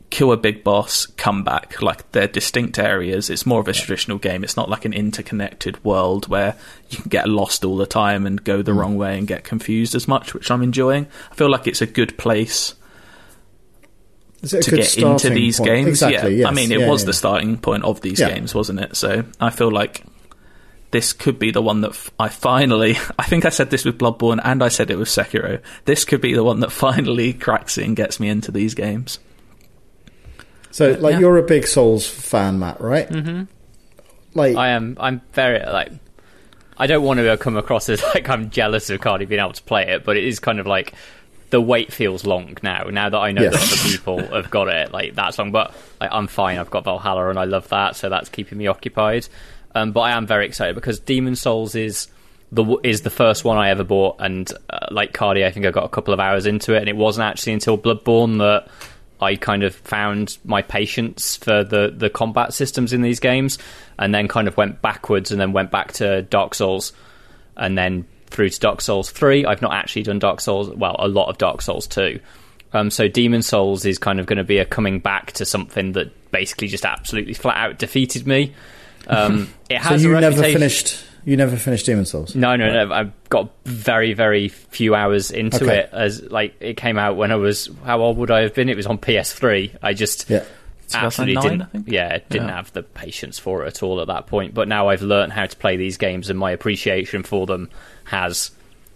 kill a big boss, come back. Like, they're distinct areas. It's more of a traditional game. It's not like an interconnected world where you can get lost all the time and go the wrong way and get confused as much, which I'm enjoying. I feel like it's a good place to get into these games. Exactly, yeah. Yes. I mean, it was the starting point of these games, wasn't it? So I feel like this could be the one that I think I said this with Bloodborne and I said it with Sekiro. This could be the one that finally cracks it and gets me into these games. So, you're a big Souls fan, Matt, right? Mm-hmm. I'm very, I don't want to come across as I'm jealous of Cardi being able to play it, but it is kind of the wait feels long now that I know that other people have got it, that's long. But I'm fine, I've got Valhalla and I love that, so that's keeping me occupied. But I am very excited because Demon Souls is the first one I ever bought, and like Cardi, I think I got a couple of hours into it, and it wasn't actually until Bloodborne that I kind of found my patience for the combat systems in these games, and then kind of went backwards, and then went back to Dark Souls, and then through to Dark Souls 3. I've not actually done Dark Souls, a lot of Dark Souls 2. So Demon Souls is kind of going to be a coming back to something that basically just absolutely flat out defeated me. It has so you a reputation. You never finished Demon Souls? No. I've got very, very few hours into it. As it came out when I was, how old would I have been? It was on PS3. I just absolutely didn't have the patience for it at all at that point. But now I've learned how to play these games, and my appreciation for them has,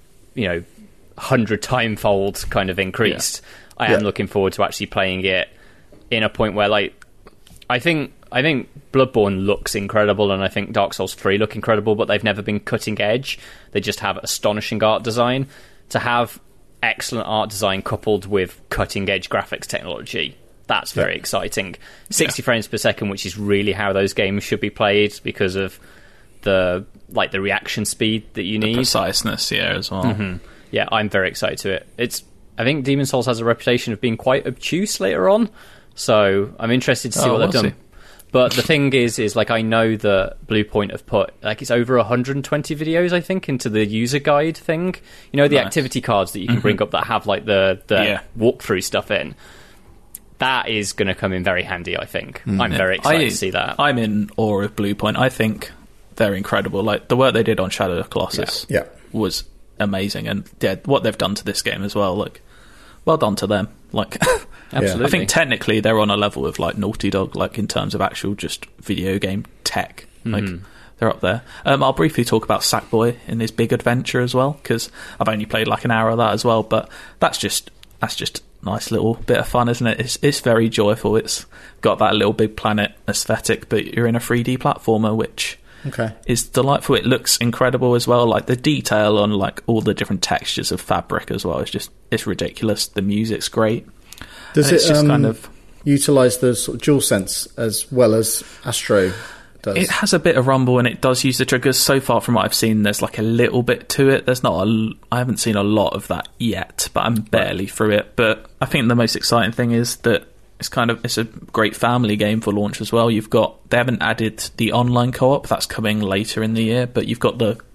100-time-fold kind of increased. I am looking forward to actually playing it in a point where, I think Bloodborne looks incredible, and I think Dark Souls 3 look incredible, but they've never been cutting edge. They just have astonishing art design. To have excellent art design coupled with cutting edge graphics technology, that's very exciting. 60 frames per second, which is really how those games should be played because of the reaction speed that you need. The preciseness, as well. Mm-hmm. Yeah, I'm very excited to it. I think Demon Souls has a reputation of being quite obtuse later on, so I'm interested to see what they've done. But the thing is I know that Bluepoint have put it's over 120 videos, I think, into the user guide thing. The activity cards that you can bring up that have the walkthrough stuff in. That is going to come in very handy, I think. I'm very excited to see that. I'm in awe of Bluepoint. I think they're incredible. The work they did on Shadow of Colossus was amazing, and what they've done to this game as well. Well done to them. Absolutely. I think technically they're on a level with Naughty Dog, in terms of actual just video game tech. They're up there. I'll briefly talk about Sackboy in his big adventure as well, because I've only played an hour of that as well. But that's just a nice little bit of fun, isn't it? It's very joyful. It's got that little big planet aesthetic, but you're in a 3D platformer, which is delightful. It looks incredible as well. The detail on all the different textures of fabric as well. It's ridiculous. The music's great. Does it just kind of utilise the sort of DualSense as well as Astro does? It has a bit of rumble, and it does use the triggers. So far from what I've seen, there's a little bit to it. I haven't seen a lot of that yet, but I'm barely through it. But I think the most exciting thing is that it's a great family game for launch as well. They haven't added the online co-op, that's coming later in the year, but you've got the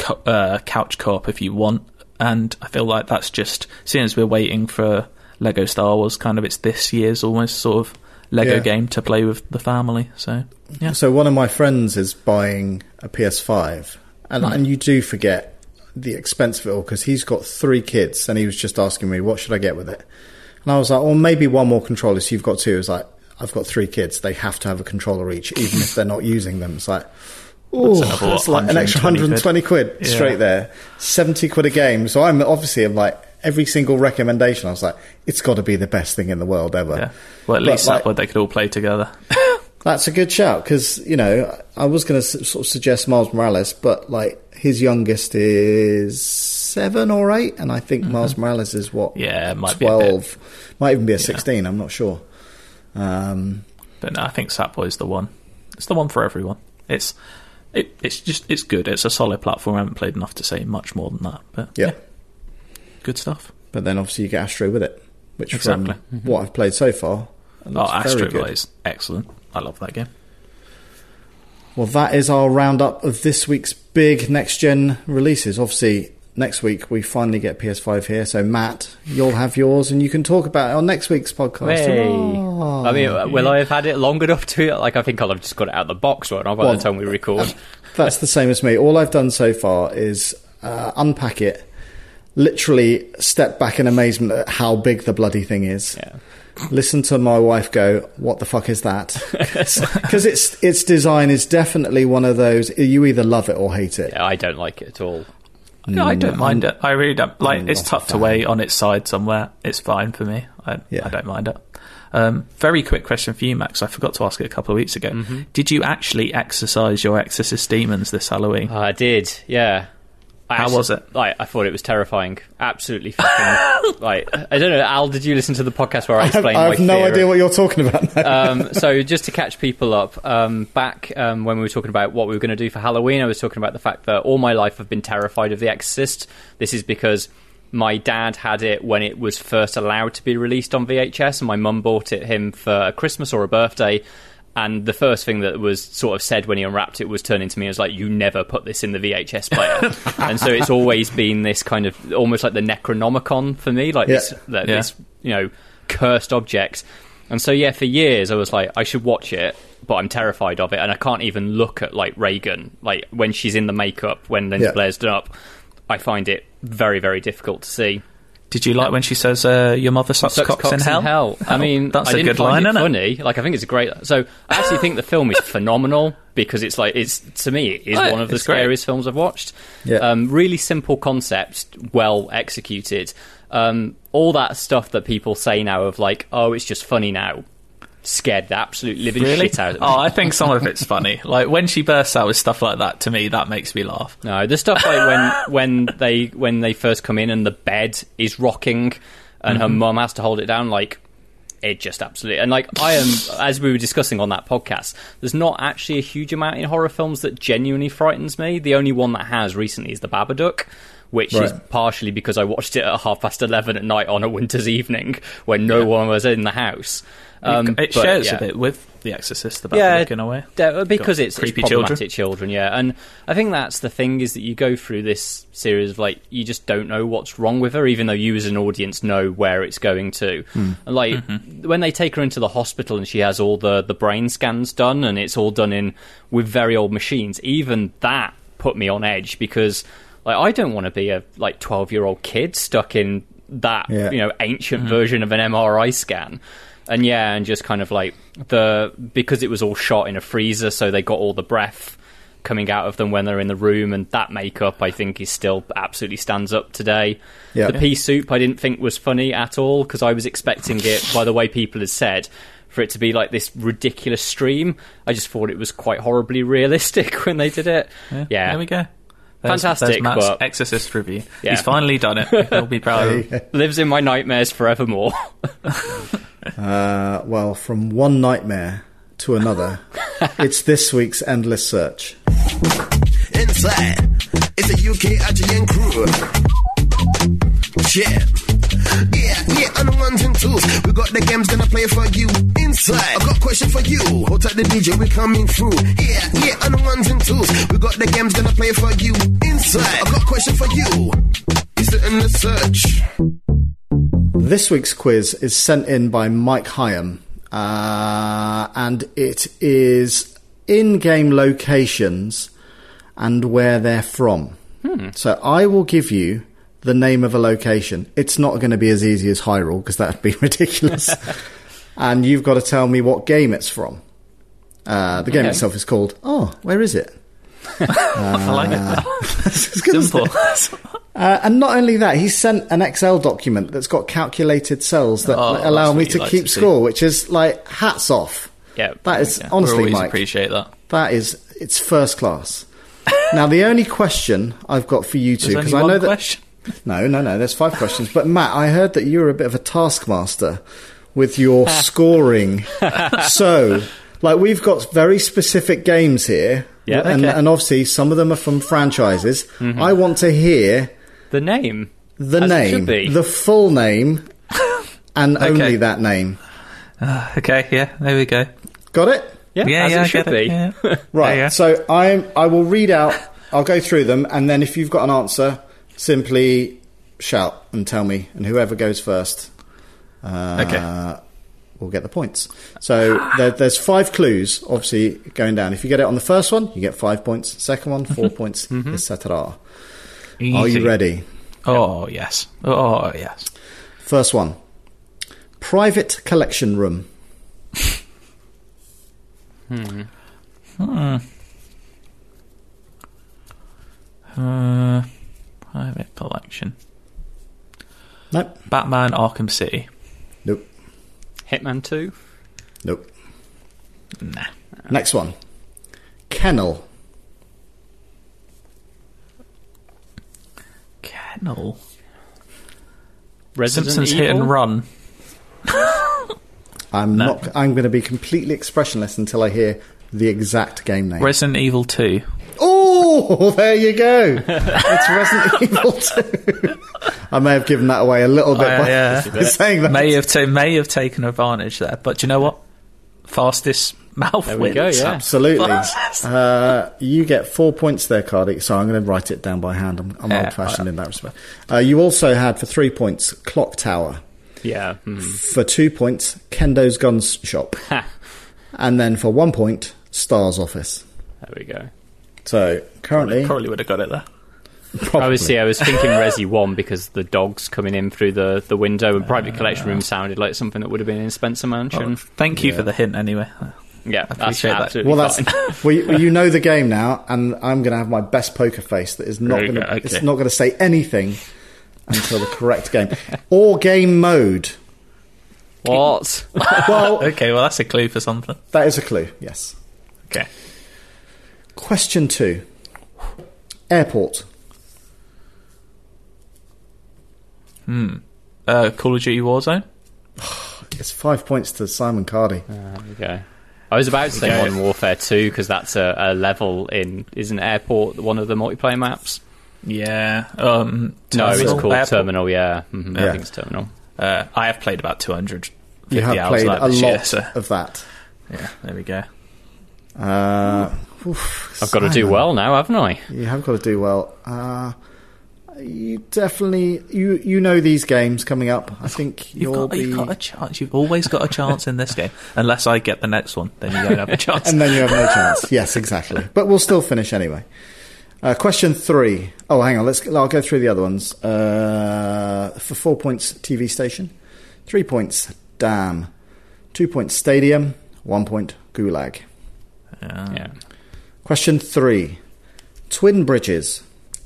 couch co-op if you want. And I feel like that's just, seeing as we're waiting for Lego Star Wars, it's this year's almost sort of Lego game to play with the family. So one of my friends is buying a PS5, and you do forget the expense of it all, because he's got 3 kids, and he was just asking me, what should I get with it? And I was like, well, maybe one more controller, so you've got 2. It was I've got 3 kids, they have to have a controller each, even if they're not using them. It's that's an extra 120 quid straight there. 70 quid a game. So I'm obviously every single recommendation, I was it's got to be the best thing in the world ever. Yeah. Well, at least that way they could all play together. That's a good shout, because, I was going to sort of suggest Miles Morales, but, his youngest is 7 or 8, and I think Miles Morales is, might 12. Might even be a 16, I'm not sure. But no, I think Sackboy's the one. It's the one for everyone. It's good. It's a solid platform. I haven't played enough to say much more than that. But good stuff. But then obviously you get Astro with it, which from what I've played so far, Astro Boy is excellent. I love that game. Well, that is our roundup of this week's big next-gen releases. Obviously, next week we finally get PS5 here. So Matt, you'll have yours, and you can talk about it on next week's podcast. Hey. Oh. I mean, will I have had it long enough to? Like, I think I'll have just got it out of the box by the time we record. That's the same as me. All I've done so far is unpack it, literally step back in amazement at how big the bloody thing is. Yeah. Listen to my wife go, what the fuck is that? Because its design is definitely one of those, you either love it or hate it. Yeah, I don't like it at all. No, I don't mind it. I really don't. Like, it's tucked away on its side somewhere. It's fine for me. I don't mind it. Very quick question for you, Max. I forgot to ask it a couple of weeks ago. Mm-hmm. Did you actually exercise your Exorcist demons this Halloween? I did, yeah. How was it? I thought it was terrifying. Absolutely fucking... I don't know, Al, did you listen to the podcast where I explained I have no idea what you're talking about. So just to catch people up, back when we were talking about what we were going to do for Halloween, I was talking about the fact that all my life I've been terrified of The Exorcist. This is because my dad had it when it was first allowed to be released on VHS, and my mum bought it him for a Christmas or a birthday. And the first thing that was sort of said when he unwrapped it was turning to me and was like, you never put this in the VHS player. And so it's always been this kind of almost like the Necronomicon for me, like this, cursed object. And so, for years I was like, I should watch it, but I'm terrified of it. And I can't even look at like Reagan, like when she's in the makeup, when Lindsay Blair's done up. I find it very, very difficult to see. Did you like when she says, your mother sucks cocks in hell? I mean, that's I a good find line, isn't it? Funny. Like, I think it's a great... So, I actually think the film is phenomenal because to me, it is one of the scariest films I've watched. Yeah. Really simple concept, well executed. All that stuff that people say now of like, oh, it's just funny now. Scared the absolute living shit out of me. Oh, I think some of it's funny. Like when she bursts out with stuff like that, to me, that makes me laugh. No, the stuff like when they first come in and the bed is rocking and her mum has to hold it down, like it just absolutely... And like I am, as we were discussing on that podcast, there's not actually a huge amount in horror films that genuinely frightens me. The only one that has recently is The Babadook, which is partially because I watched it at 11:30 at night on a winter's evening when no one was in the house. It shares a bit with The Exorcist, The Babadook, in a way. Because it's problematic children, And I think that's the thing, is that you go through this series of, like, you just don't know what's wrong with her, even though you as an audience know where it's going to. And, like, when they take her into the hospital and she has all the brain scans done, and it's all done with very old machines, even that put me on edge, because, like, I don't want to be a, 12-year-old kid stuck in that, ancient version of an MRI scan. And just kind of like because it was all shot in a freezer, so they got all the breath coming out of them when they're in the room, and that makeup I think is still absolutely stands up today. The pea soup I didn't think was funny at all, because I was expecting it, by the way people had said, for it to be like this ridiculous stream. I just thought it was quite horribly realistic when they did it. Yeah. There we go. Fantastic, Matt's but Exorcist review. He's finally done it. He'll be proud of him. Lives in my nightmares forevermore. Well, from one nightmare to another, it's this week's Endless Search. Inside, it's a UK IGN crew. Yeah, on the ones and twos. We got the games gonna play for you. Inside, I got a question for you. Hold tight the DJ, we coming through. Yeah, on the ones and twos. We got the games gonna play for you. Inside, I got a question for you. It's the Endless Search. This week's quiz is sent in by Mike Hyam, and it is in-game locations and where they're from. So I will give you the name of a location. It's not going to be as easy as Hyrule, because that would be ridiculous. And you've got to tell me what game it's from. The game itself is called Where Is It? I like it. Simple. And not only that, he sent an Excel document that's got calculated cells that allow me to keep score, which is like hats off. Yeah, that is honestly, always Mike, appreciate that. It's first class. Now, the only question I've got for you two, because I know that question? No, there's 5 questions. But Matt, I heard that you're a bit of a taskmaster with your scoring. So, like, we've got very specific games here. Yeah, and obviously some of them are from franchises. I want to hear the name, the full name, and only that name. Okay, there we go. Got it? Yeah, as it should be. Right. So I will read out. I'll go through them, and then if you've got an answer, simply shout and tell me, and whoever goes first will get the points. So there's 5 clues, obviously, going down. If you get it on the first one, you get 5 points. Second one, 4 points, etc. Easy. Are you ready? Oh, yes. Oh, yes. First one. Private collection room. Private collection. Nope. Batman Arkham City. Nope. Hitman 2? Nope. Nah. Next one. Kennel. Kennel. Resident Simpsons Evil? Hit and Run. I'm going to be completely expressionless until I hear the exact game name. Resident Evil 2. Oh, there you go. It's Resident Evil 2. I may have given that away a little bit by saying that. May have taken advantage there, but do you know what? Fastest mouth There wins. we go, yeah. Absolutely. You get 4 points there, Cardi. Sorry, I'm going to write it down by hand. I'm old-fashioned in that respect. You also had, for 3 points, Clock Tower. Yeah. For 2 points, Kendo's Gun Shop. And then for 1 point, Star's Office. There we go. So, currently... Probably would have got it there. Probably. I was thinking Resi 1 because the dogs coming in through the window, and Private Collection Room sounded like something that would have been in Spencer Mansion. Thank you for the hint anyway. Yeah, that's appreciate that. absolutely fine. Well, you know the game now, and I'm going to have my best poker face that is not going to... Okay. It's not going to say anything until the correct game. Or game mode. What? Well, Okay, well that's a clue for something. that is a clue, yes. Okay. Question 2. Airport. Call of Duty Warzone. It's 5 points to Simon Cardy. There we go. I was about to say Modern Warfare 2 because that's a level in... Isn't Airport one of the multiplayer maps? Yeah. No, it's called Airport. Terminal, yeah. I Yeah. think it's Terminal. I have played about 250 You have hours played of that a this lot year, so of that. yeah, there we go. I've got to do well now, haven't I? You have got to do well. You definitely... You know these games coming up. I think You've got a chance. You've always got a chance in this game. Unless I get the next one, then you don't have a chance. And then you have no chance. Yes, exactly. But we'll still finish anyway. Question 3. Oh, hang on. I'll go through the other ones. For 4 points, TV station. 3 points, Dam. 2 points, Stadium. 1 point, Gulag. Yeah. Question 3. Twin Bridges.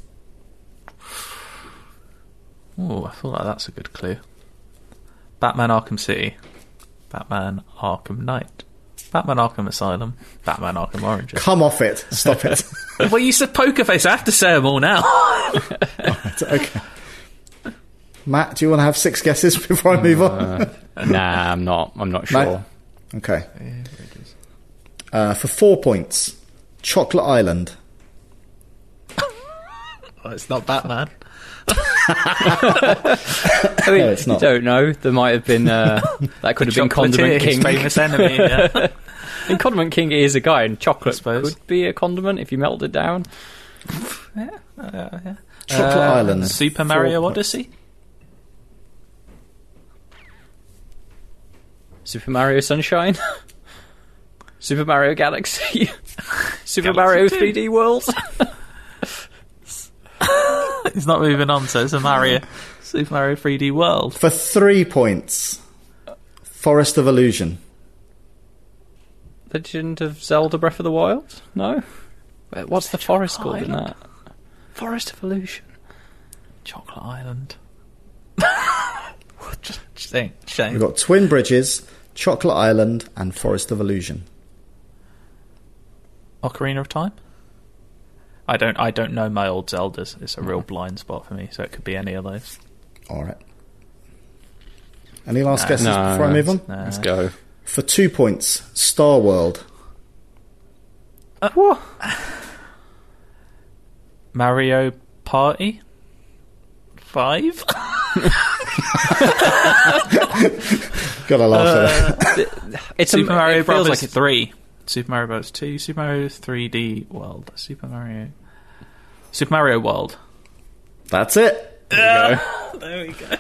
Oh, I feel like that's a good clue. Batman Arkham City. Batman Arkham Knight. Batman Arkham Asylum. Batman Arkham Origins. Come off it. Stop it. Well, you said poker face. I have to say them all now. Okay. Matt, do you want to have 6 guesses before I move on? Nah, I'm not sure. No? Okay. For 4 points, Chocolate Island. Well, it's not Batman. I mean, No, it's not. You don't know. There might have been... that could have been Condiment His King. famous enemy. Yeah. And Condiment King is a guy, and chocolate suppose. could be a condiment if you melt it down. Chocolate Island. Super 4 Mario points. Odyssey. Super Mario Sunshine. Super Mario Galaxy. Super Galaxy Mario 2. 3D World. He's not moving on, so it's a Super Mario 3D World. For 3 points, Forest of Illusion. Legend of Zelda Breath of the Wild? No? What's the forest called in that? Forest of Illusion. Chocolate Island. Just shame. We've got Twin Bridges, Chocolate Island, and Forest of Illusion. Ocarina of Time. I don't know my old Zeldas. It's a real blind spot for me, so it could be any of those. All right. Any last guesses before I move on? Let's go. For 2 points, Star World. What? Mario Party 5. Gotta laugh at it. It's Super Mario it feels Bros. like 3. Super Mario Bros. 2. Super Mario 3D World. Super Mario World. That's it. There we go.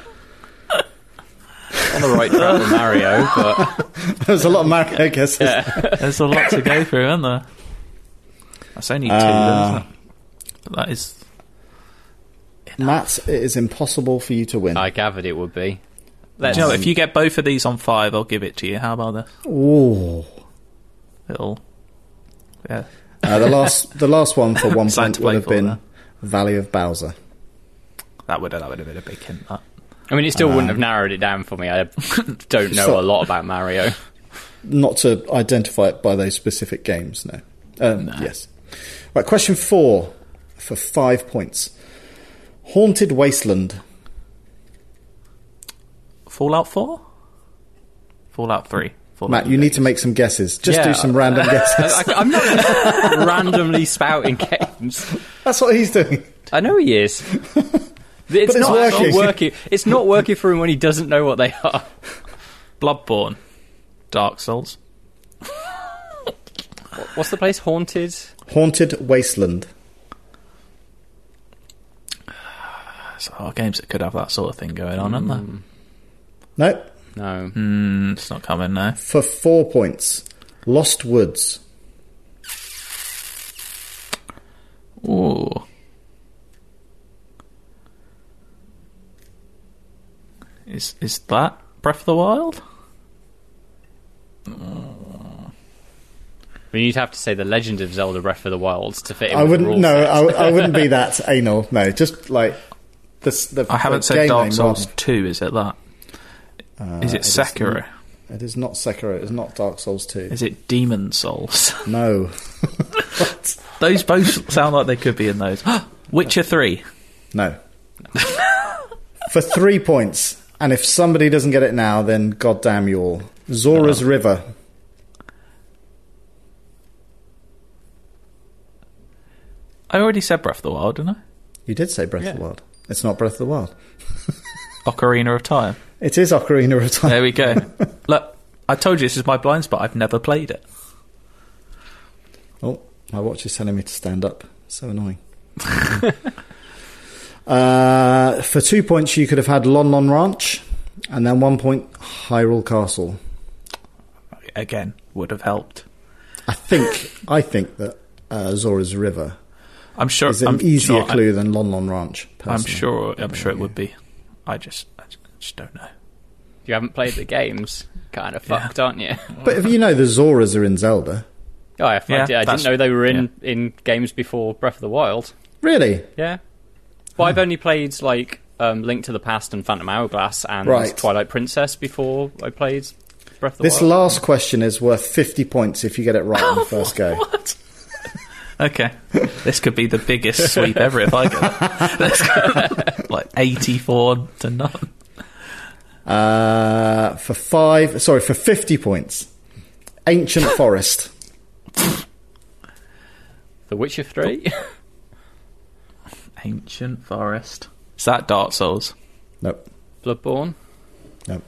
On the right track with Mario, but There's a lot of Mario guesses. There's a lot to go through, isn't there? That's only 2, isn't it? But that is... Matt, it is impossible for you to win. I gathered it would be. Do you know, if you get both of these on 5, I'll give it to you. How about this? Ooh. Little... Yeah. The last one for 1 Something point to would play have for, been though. Valley of Bowser. That would have been a big hint, that. I mean, it still wouldn't have narrowed it down for me. I don't know a lot about Mario. Not to identify it by those specific games, no. Yes. Right, question 4 for 5 points. Haunted Wasteland. Fallout 4? Fallout 3. Fallout Matt, you need to make some guesses. Just do some random guesses. I'm not randomly spouting games. That's what he's doing. I know he is. It's not working. It's not working for him when he doesn't know what they are. Bloodborne. Dark Souls. What's the place? Haunted Wasteland. So games that could have that sort of thing going on, aren't there? No. No. It's not coming now. For 4 points. Lost Woods. Ooh. Is that Breath of the Wild? You'd have to say The Legend of Zelda Breath of the Wild to fit in I with wouldn't. the rule No, set. I wouldn't be that anal. No, just like the. I haven't the said game Dark name Souls rather. 2, is it that? Is it Sekiro? It is not Sekiro. It is not Dark Souls 2. Is it Demon Souls? No. Those both sound like they could be in those. Witcher 3. No. For 3 points, and if somebody doesn't get it now, then goddamn you all. Zora's River. I already said Breath of the Wild, didn't I? You did say Breath of the Wild. It's not Breath of the Wild. Ocarina of Time. It is Ocarina of Time. There we go. Look, I told you this is my blind spot. I've never played it. Oh, my watch is telling me to stand up. So annoying. For 2 points, you could have had Lon Lon Ranch, and then 1 point, Hyrule Castle. Again, would have helped. I think that Zora's River I'm sure is an easier clue than Lon Lon Ranch. I'm Personally. sure it would be. I just don't know. You haven't played the games. Kind of fucked, aren't you? But if you know the Zoras are in Zelda. Oh, I didn't know they were in games before Breath of the Wild. Really? Yeah. Well, I've only played like Link to the Past and Phantom Hourglass and Twilight Princess before I played Breath of the Wild. This last question is worth 50 points if you get it right on the first go. What? Okay. This could be the biggest sweep ever if I get it. Like 84 to none. For 50 points. Ancient Forest. The Witcher 3? Ancient Forest. Is that Dark Souls? Nope. Bloodborne? Nope.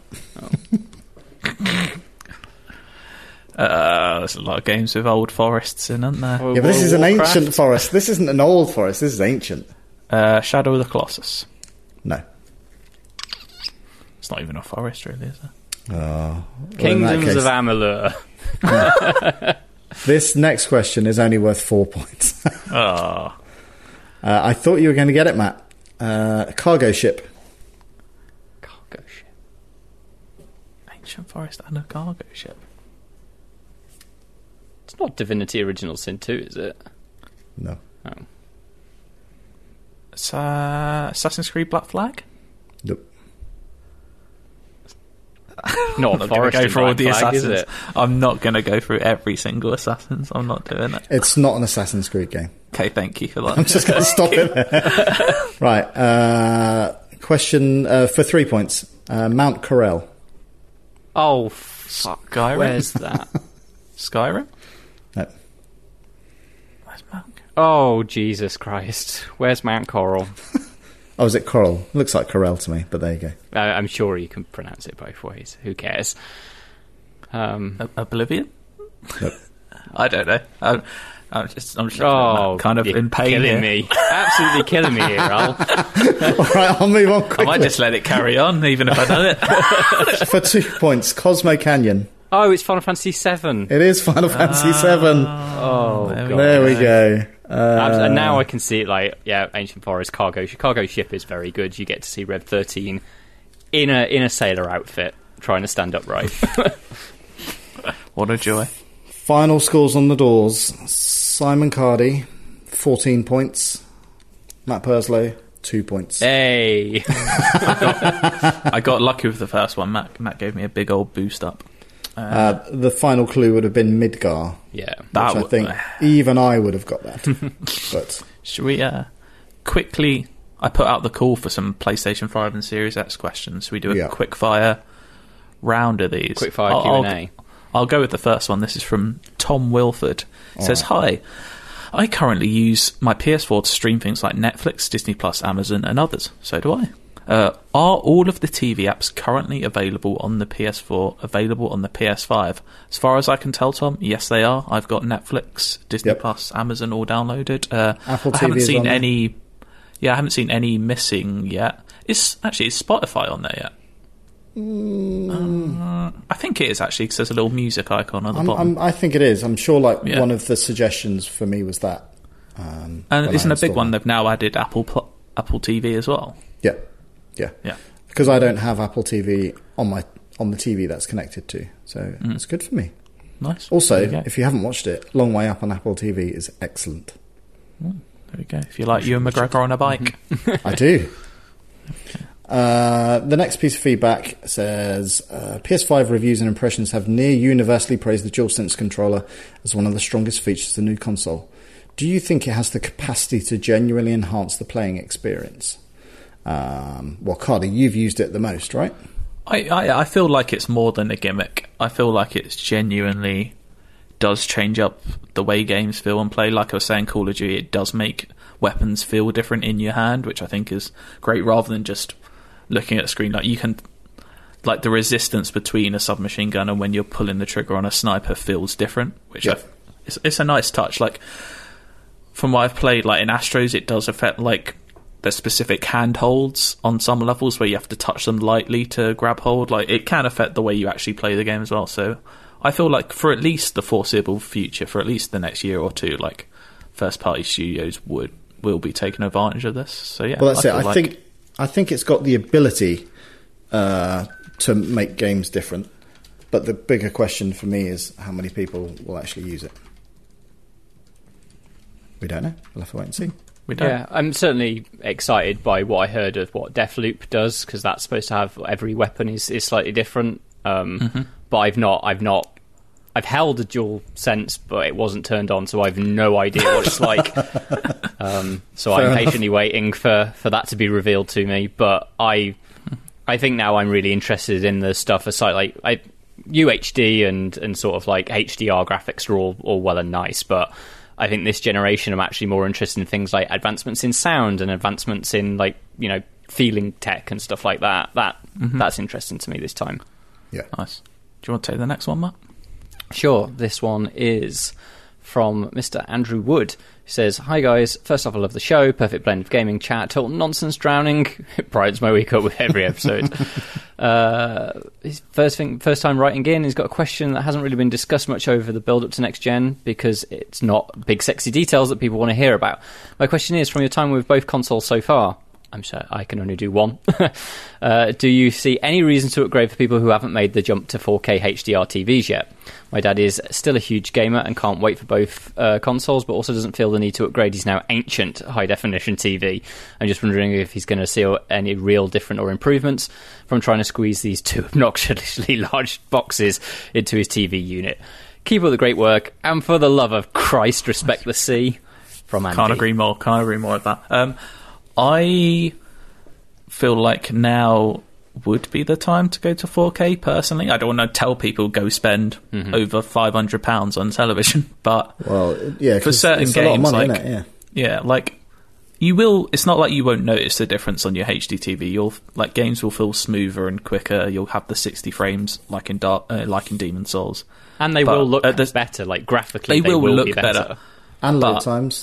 There's a lot of games with old forests in, aren't there? Yeah, but this is an ancient forest. This isn't an old forest. This is ancient. Shadow of the Colossus. No. It's not even a forest, really, is it? Oh, Kingdoms of Amalur. This next question is only worth 4 points. Oh. I thought you were going to get it, Matt. Cargo ship. Cargo ship. Ancient forest and a cargo ship. It's not Divinity Original Sin 2, is it? No. Oh. It's Assassin's Creed Black Flag? Nope. Not a forest in Black Flag, is it? I'm not going to go through every single Assassin's. I'm not doing it. It's not an Assassin's Creed game. Okay, thank you for that. I'm just going to stop it there. Right. Question for 3 points. Mount Corel. Oh, fuck. Skyrim? Where's that? Skyrim? No. Where's Mount Corel? Oh, Jesus Christ. Where's Mount Coral? Oh, is it Coral? Looks like Corel to me, but there you go. I'm sure you can pronounce it both ways. Who cares? Oblivion? Nope. I don't know. I'm just kind of in pain killing here. me. Absolutely killing me here, Al. All right, I'll move on quickly. I might just let it carry on, even if I know it. For 2 points, Cosmo Canyon. Oh, it's Final Fantasy VII. It is Final Fantasy VII. Oh, There we go. And now I can see it like, Ancient Forest cargo ship is very good. You get to see Rev 13 in a sailor outfit trying to stand upright. What a joy. Final scores on the doors. Simon Cardy, 14 points. Matt Purslow, 2 points. Hey! I got lucky with the first one. Matt gave me a big old boost up. The final clue would have been Midgar. Yeah. Which I think even I would have got that. But should we quickly... I put out the call for some PlayStation 5 and Series X questions. Should we do a quick fire round of these? Quick fire Q&A. I'll go with the first one. This is from Tom Wilford. It says, "Hi, I currently use my PS4 to stream things like Netflix, Disney Plus, Amazon, and others. So do I. Are all of the TV apps currently available on the PS4 available on the PS5? As far as I can tell, Tom, yes, they are. I've got Netflix, Disney Plus, Amazon all downloaded. Apple TV I haven't seen on any. Yeah, I haven't seen any missing yet. Is Spotify on there yet? I think it is actually, because there's a little music icon on the bottom. I think it is. I'm sure one of the suggestions for me was that. And isn't a big one, they've now added Apple TV as well? Yeah. Because I don't have Apple TV on the TV that's connected to, so it's good for me. Nice. Also, if you haven't watched it, Long Way Up on Apple TV is excellent. There we go. If you like Ewan McGregor on a bike. I do. The next piece of feedback says, PS5 reviews and impressions have near universally praised the DualSense controller as one of the strongest features of the new console. Do you think it has the capacity to genuinely enhance the playing experience? Cardi, you've used it the most, right? I feel like it's more than a gimmick. I feel like it genuinely does change up the way games feel and play. Like I was saying, Call of Duty, it does make weapons feel different in your hand, which I think is great, rather than just looking at a screen. Like, you can, like, the resistance between a submachine gun and when you're pulling the trigger on a sniper feels different, which it's a nice touch. Like, from what I've played, like in Astros, it does affect, like, there's specific handholds on some levels where you have to touch them lightly to grab hold. Like, it can affect the way you actually play the game as well. So I feel like for at least the foreseeable future, for at least the next year or two, like, first party studios will be taking advantage of this. So yeah, well, that's it. I think it's got the ability to make games different, but the bigger question for me is how many people will actually use it. We don't know. We'll have to wait and see. Yeah, I'm certainly excited by what I heard of what Deathloop does, because that's supposed to have every weapon is slightly different. But I've held a DualSense, but it wasn't turned on, so I've no idea what it's like. So I'm patiently waiting for that to be revealed to me. But I think now I'm really interested in the stuff aside, like UHD and sort of like HDR graphics are all well and nice, but I think this generation I'm actually more interested in things like advancements in sound and advancements in, like, you know, feeling tech and stuff like that. That's interesting to me this time. Yeah. Nice. Do you want to take the next one, Matt? Sure. This one is from Mr. Andrew Wood, who says, "Hi guys, first off, I love the show, perfect blend of gaming, chat, total nonsense drowning. It brightens my week up with every episode." His first time writing in, he's got a question that hasn't really been discussed much over the build up to next gen, because it's not big sexy details that people want to hear about. My question is, from your time with both consoles so far, I'm sure I can only do one. Do you see any reason to upgrade for people who haven't made the jump to 4K HDR TVs yet? My dad is still a huge gamer and can't wait for both consoles, but also doesn't feel the need to upgrade his now ancient high-definition TV. I'm just wondering if he's going to see any real different or improvements from trying to squeeze these two obnoxiously large boxes into his TV unit. Keep up the great work, and for the love of Christ, respect the sea. From Andy. Can't agree more with that. I feel like now would be the time to go to 4K, personally. I don't want to tell people go spend over £500 on television, but for certain it's games, a lot of money, like, isn't it? like, you will. It's not like you won't notice the difference on your HD TV. Games will feel smoother and quicker. You'll have the 60 frames like in Demon's Souls, and they will look better. Like, graphically, they will look better. And load times.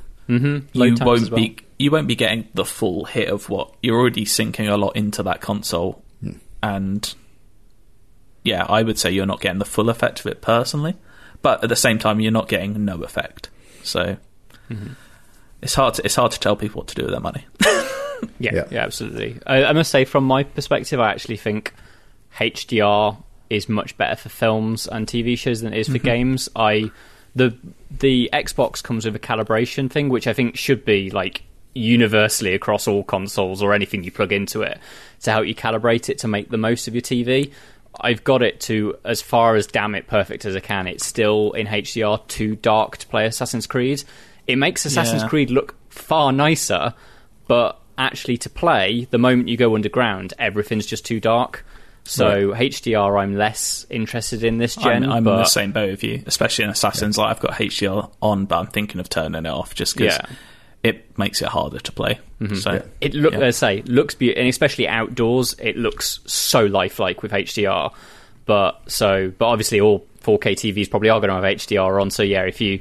Mm-hmm. You won't be getting the full hit of what you're already sinking a lot into that console, and yeah, I would say you're not getting the full effect of it personally, but at the same time, you're not getting no effect. So it's hard to tell people what to do with their money. Yeah, absolutely. I must say, from my perspective, I actually think HDR is much better for films and TV shows than it is for games. The Xbox comes with a calibration thing, which I think should be like universally across all consoles or anything you plug into it to help you calibrate it to make the most of your TV. I've got it to as far as damn it perfect as I can. It's still in HDR too dark to play Assassin's Creed. It makes Assassin's Creed look far nicer, but actually to play, the moment you go underground, everything's just too dark. So HDR, I'm less interested in this gen. I'm in the same boat with you, especially in Assassins. Like I've got HDR on, but I'm thinking of turning it off just because it makes it harder to play. So let's say, looks beautiful, and especially outdoors, it looks so lifelike with HDR. But obviously, all 4K TVs probably are going to have HDR on. So yeah, if you,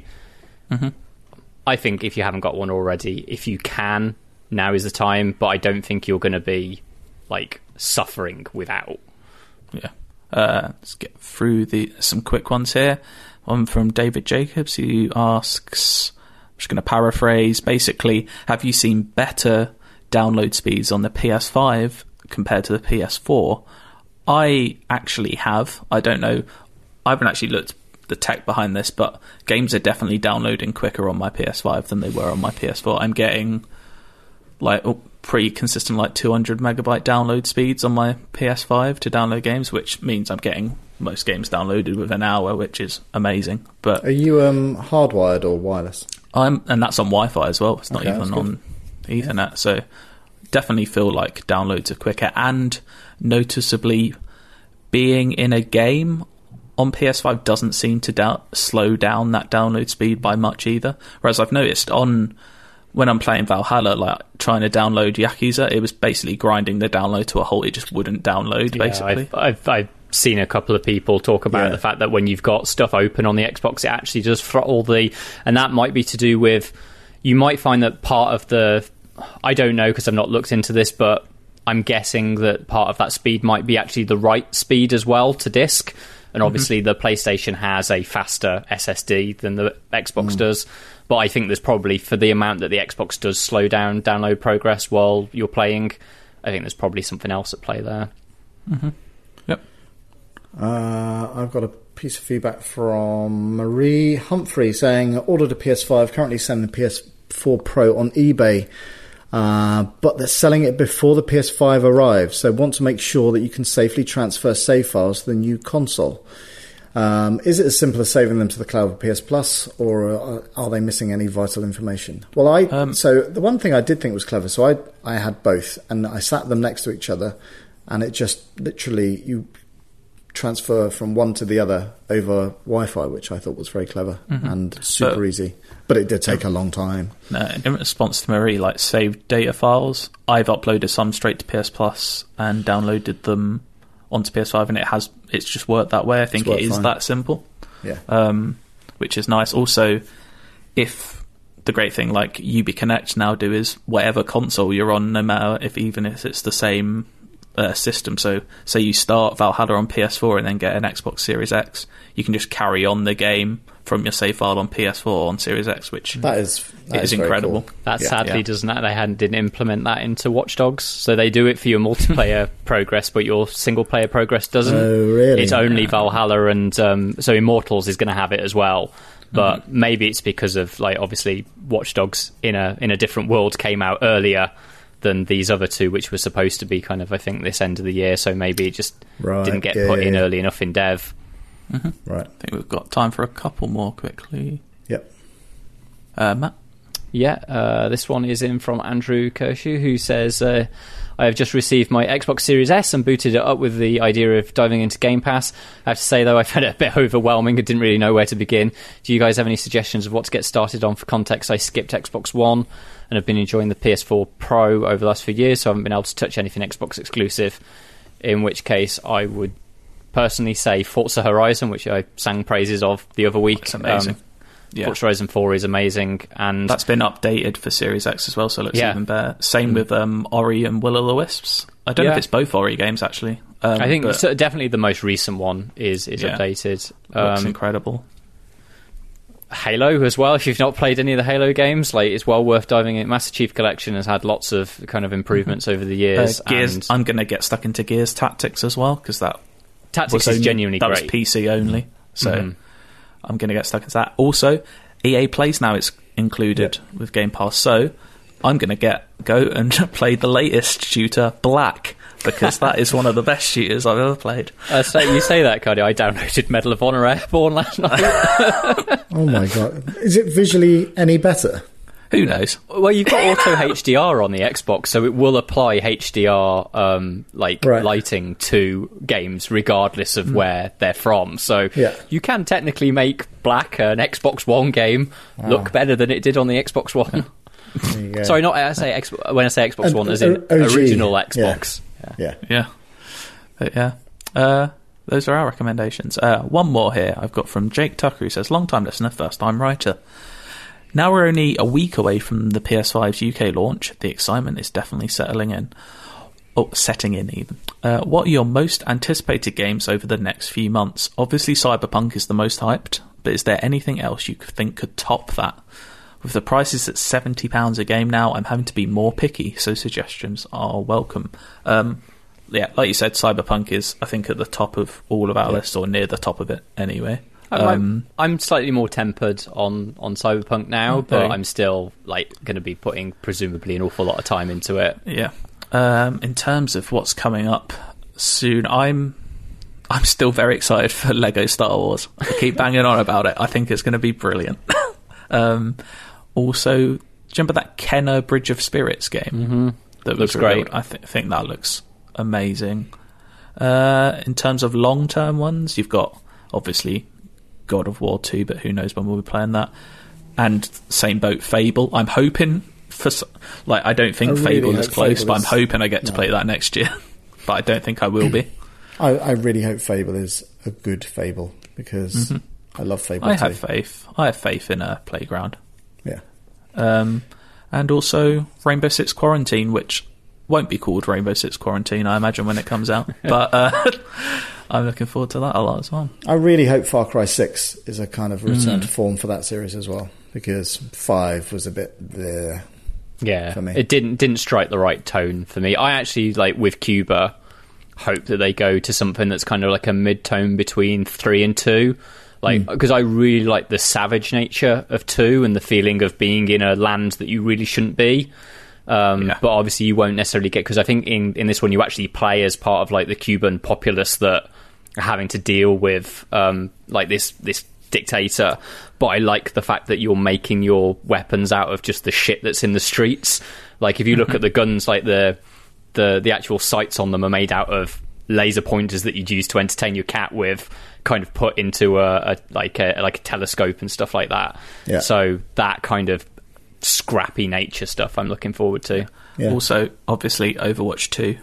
I think if you haven't got one already, if you can, now is the time. But I don't think you're going to be like suffering without. Yeah. Let's get through some quick ones here. One from David Jacobs, who asks, I'm just going to paraphrase, basically, have you seen better download speeds on the PS5 compared to the PS4? I actually have. I don't know. I haven't actually looked the tech behind this, but games are definitely downloading quicker on my PS5 than they were on my PS4. I'm getting pretty consistent 200 megabyte download speeds on my PS5 to download games, which means I'm getting most games downloaded within an hour, which is amazing. But are you hardwired or wireless? And that's on Wi-Fi as well. It's not even on Ethernet. So definitely feel like downloads are quicker, and noticeably being in a game on PS5 doesn't seem to slow down that download speed by much either. Whereas I've noticed when I'm playing Valhalla, trying to download Yakuza, it was basically grinding the download to a halt. It just wouldn't download, basically. I've seen a couple of people talk about the fact that when you've got stuff open on the Xbox, it actually does throttle and that might be to do with, you might find that part of the, I don't know because I've not looked into this, but I'm guessing that part of that speed might be actually the right speed as well to disk. And obviously the PlayStation has a faster SSD than the Xbox does. But I think there's probably, for the amount that the Xbox does slow down download progress while you're playing, I think there's probably something else at play there. Yep. I've got a piece of feedback from Marie Humphrey saying, ordered a PS5, currently selling the PS4 Pro on eBay, but they're selling it before the PS5 arrives, so want to make sure that you can safely transfer save files to the new console. Is it as simple as saving them to the cloud with PS Plus, or are they missing any vital information? Well, so the one thing I did think was clever, so I had both, and I sat them next to each other, and it just literally, you transfer from one to the other over Wi-Fi, which I thought was very clever and super easy. But it did take a long time. No, in response to Marie, saved data files, I've uploaded some straight to PS Plus and downloaded them onto PS5, and it's just worked that way. I think it is that simple. Yeah. Which is nice. Also, if the great thing UB Connect now do is whatever console you're on, no matter even if it's the same system. So say you start Valhalla on PS4 and then get an Xbox Series X, you can just carry on the game from your save file on PS4 on Series X, which that is incredible. Cool. That sadly didn't implement that into Watch Dogs, so they do it for your multiplayer progress, but your single player progress doesn't. Oh, really? It's only Valhalla, and so Immortals is going to have it as well. But maybe it's because of obviously Watch Dogs in a different world came out earlier than these other two, which were supposed to be kind of, I think, this end of the year. So maybe it just didn't get put in early enough in dev. Right. I think we've got time for a couple more quickly. Yep. Matt? Yeah, this one is in from Andrew Kershaw, who says, I have just received my Xbox Series S and booted it up with the idea of diving into Game Pass. I have to say, though, I found it a bit overwhelming. I didn't really know where to begin. Do you guys have any suggestions of what to get started on? For context, I skipped Xbox One and have been enjoying the PS4 Pro over the last few years, so I haven't been able to touch anything Xbox exclusive, in which case I would personally say Forza Horizon, which I sang praises of the other week. It's amazing. Forza Horizon 4 is amazing, and that's been updated for Series X as well, so it looks even better. Same with Ori and Will of the Wisps. I don't know if it's both Ori games, actually. I think definitely the most recent one is updated. Looks incredible. Halo as well. If you've not played any of the Halo games, like, it's well worth diving in. Master Chief Collection has had lots of kind of improvements over the years. Gears. And I'm going to get stuck into Gears Tactics as well, because Tactics is genuinely great. That was PC only, so I'm going to get stuck into that. Also, EA Plays now is included with Game Pass, so I'm going to go and play the latest shooter, Black, because that is one of the best shooters I've ever played. So you say that, Cardi. I downloaded Medal of Honor Airborne last night. Oh my god. Is it visually any better? Who knows? Well, you've got auto HDR on the Xbox, so it will apply HDR lighting to games regardless of where they're from. So you can technically make Black, an Xbox One game, look better than it did on the Xbox One. Sorry, not when I say Xbox One, as in OG, original Xbox. Yeah. But those are our recommendations. One more here I've got from Jake Tucker, who says, long-time listener, first-time writer. Now we're only a week away from the PS5's UK launch. The excitement is definitely setting in even. What are your most anticipated games over the next few months? Obviously Cyberpunk is the most hyped, but is there anything else you think could top that? With the prices at £70 a game now, I'm having to be more picky, so suggestions are welcome. Like you said, Cyberpunk is, I think, at the top of all of our lists, or near the top of it anyway. I'm slightly more tempered on Cyberpunk now, but I'm still going to be putting presumably an awful lot of time into it. Yeah. In terms of what's coming up soon, I'm still very excited for Lego Star Wars. I keep banging on about it. I think it's going to be brilliant. Also, do you remember that Kenner Bridge of Spirits game? Mm-hmm. That looks great. I think that looks amazing. In terms of long-term ones, you've got, obviously, God of War 2, but who knows when we'll be playing that. And same boat, Fable. I'm hoping for... I don't think Fable is close, but I'm hoping I get to play that next year. But I don't think I will be. I really hope Fable is a good Fable, because I love Fable I have faith in a Playground. Yeah. And also Rainbow Six Quarantine, which won't be called Rainbow Six Quarantine, I imagine, when it comes out. But I'm looking forward to that a lot as well. I really hope Far Cry 6 is a kind of return to form for that series as well, because 5 was a bit there. Yeah, for me. It didn't strike the right tone for me. I actually, with Cuba, hope that they go to something that's kind of like a mid-tone between 3 and 2. Because I really like the savage nature of 2 and the feeling of being in a land that you really shouldn't be. But obviously you won't necessarily get... Because I think in this one you actually play as part of the Cuban populace that are having to deal with this dictator. But I like the fact that you're making your weapons out of just the shit that's in the streets. If you look at the guns, the actual sights on them are made out of laser pointers that you'd use to entertain your cat with, kind of put into a telescope and stuff like that. Yeah. So that kind of scrappy nature stuff I'm looking forward to. Yeah. Also, obviously, Overwatch 2.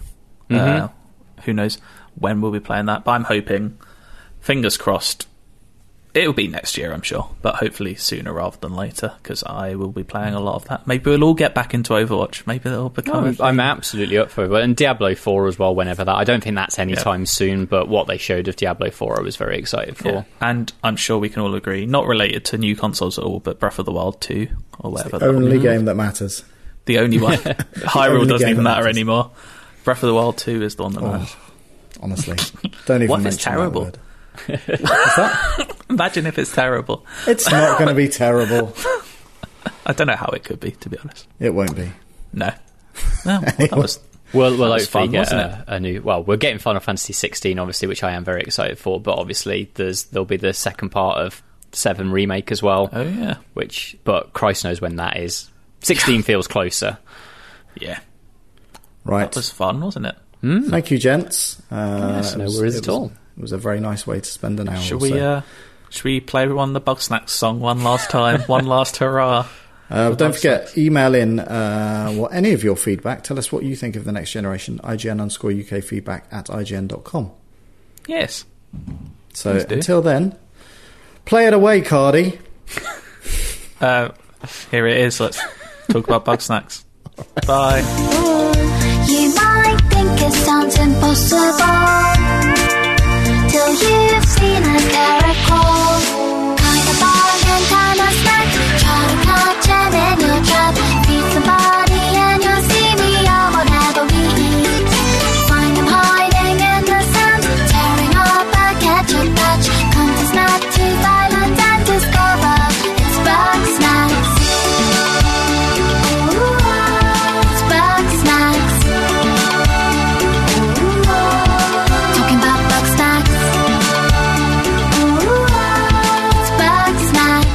Who knows when we'll be playing that, but I'm hoping, fingers crossed, it'll be next year, I'm sure, but hopefully sooner rather than later, because I will be playing a lot of that. Maybe we'll all get back into Overwatch. Maybe it'll become... I'm absolutely up for it. And Diablo 4 as well, whenever that... I don't think that's anytime soon, but what they showed of Diablo 4 I was very excited for. Yeah. And I'm sure we can all agree, not related to new consoles at all, but Breath of the Wild 2, or whatever. The only game that matters. The only one. Hyrule doesn't even matter anymore. Breath of the Wild 2 is the one that matters. Honestly. Don't even what if mention it's terrible? that word. What's that? Imagine if it's terrible. It's not going to be terrible. I don't know how it could be, to be honest. It won't be. No. That was... We'll hopefully fun, get a new... Well, we're getting Final Fantasy 16, obviously, which I am very excited for, but obviously there'll be the second part of 7 Remake as well. Oh, yeah. But Christ knows when that is. 16 feels closer. Yeah. Right. That was fun, wasn't it? Thank you, gents. Yes, no worries at all. It was a very nice way to spend an hour. Should we play everyone the Bugsnax song one last time? One last hurrah. Don't forget, email in any of your feedback. Tell us what you think of the next generation. IGN_UK feedback at IGN.com. Yes. So until then, play it away, Cardi. Here it is. Let's talk about Bugsnax. Bye. You might think it sounds impossible till you've seen a caracol. Kind of bargain, kind of snack. Try to catch them in your trap. Feed somebody and you'll see me on whatever we eat. Find them hiding in the sand, tearing up a ketchup patch. Come to snack too violent and discover it's Bugsnax. It's Bugsnax. Talking about Bugsnax. It's Bugsnax.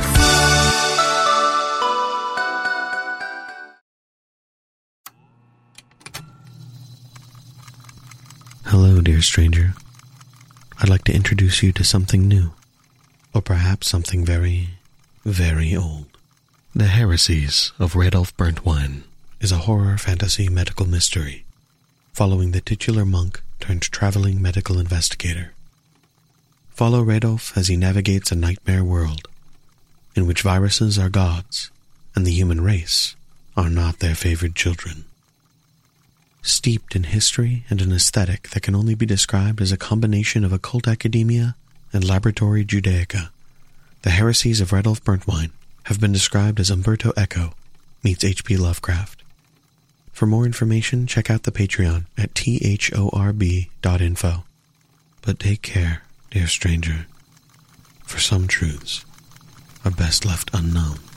Hello, dear stranger. I'd like to introduce you to something new, or perhaps something very, very old. The Heresies of Radolf Burntwine is a horror fantasy medical mystery, following the titular monk turned traveling medical investigator. Follow Radolf as he navigates a nightmare world, in which viruses are gods, and the human race are not their favored children. Steeped in history and an aesthetic that can only be described as a combination of occult academia and laboratory Judaica, the Heresies of Radolf Burntwine have been described as Umberto Eco meets H.P. Lovecraft. For more information, check out the Patreon at thorb.info. But take care, dear stranger, for some truths are best left unknown.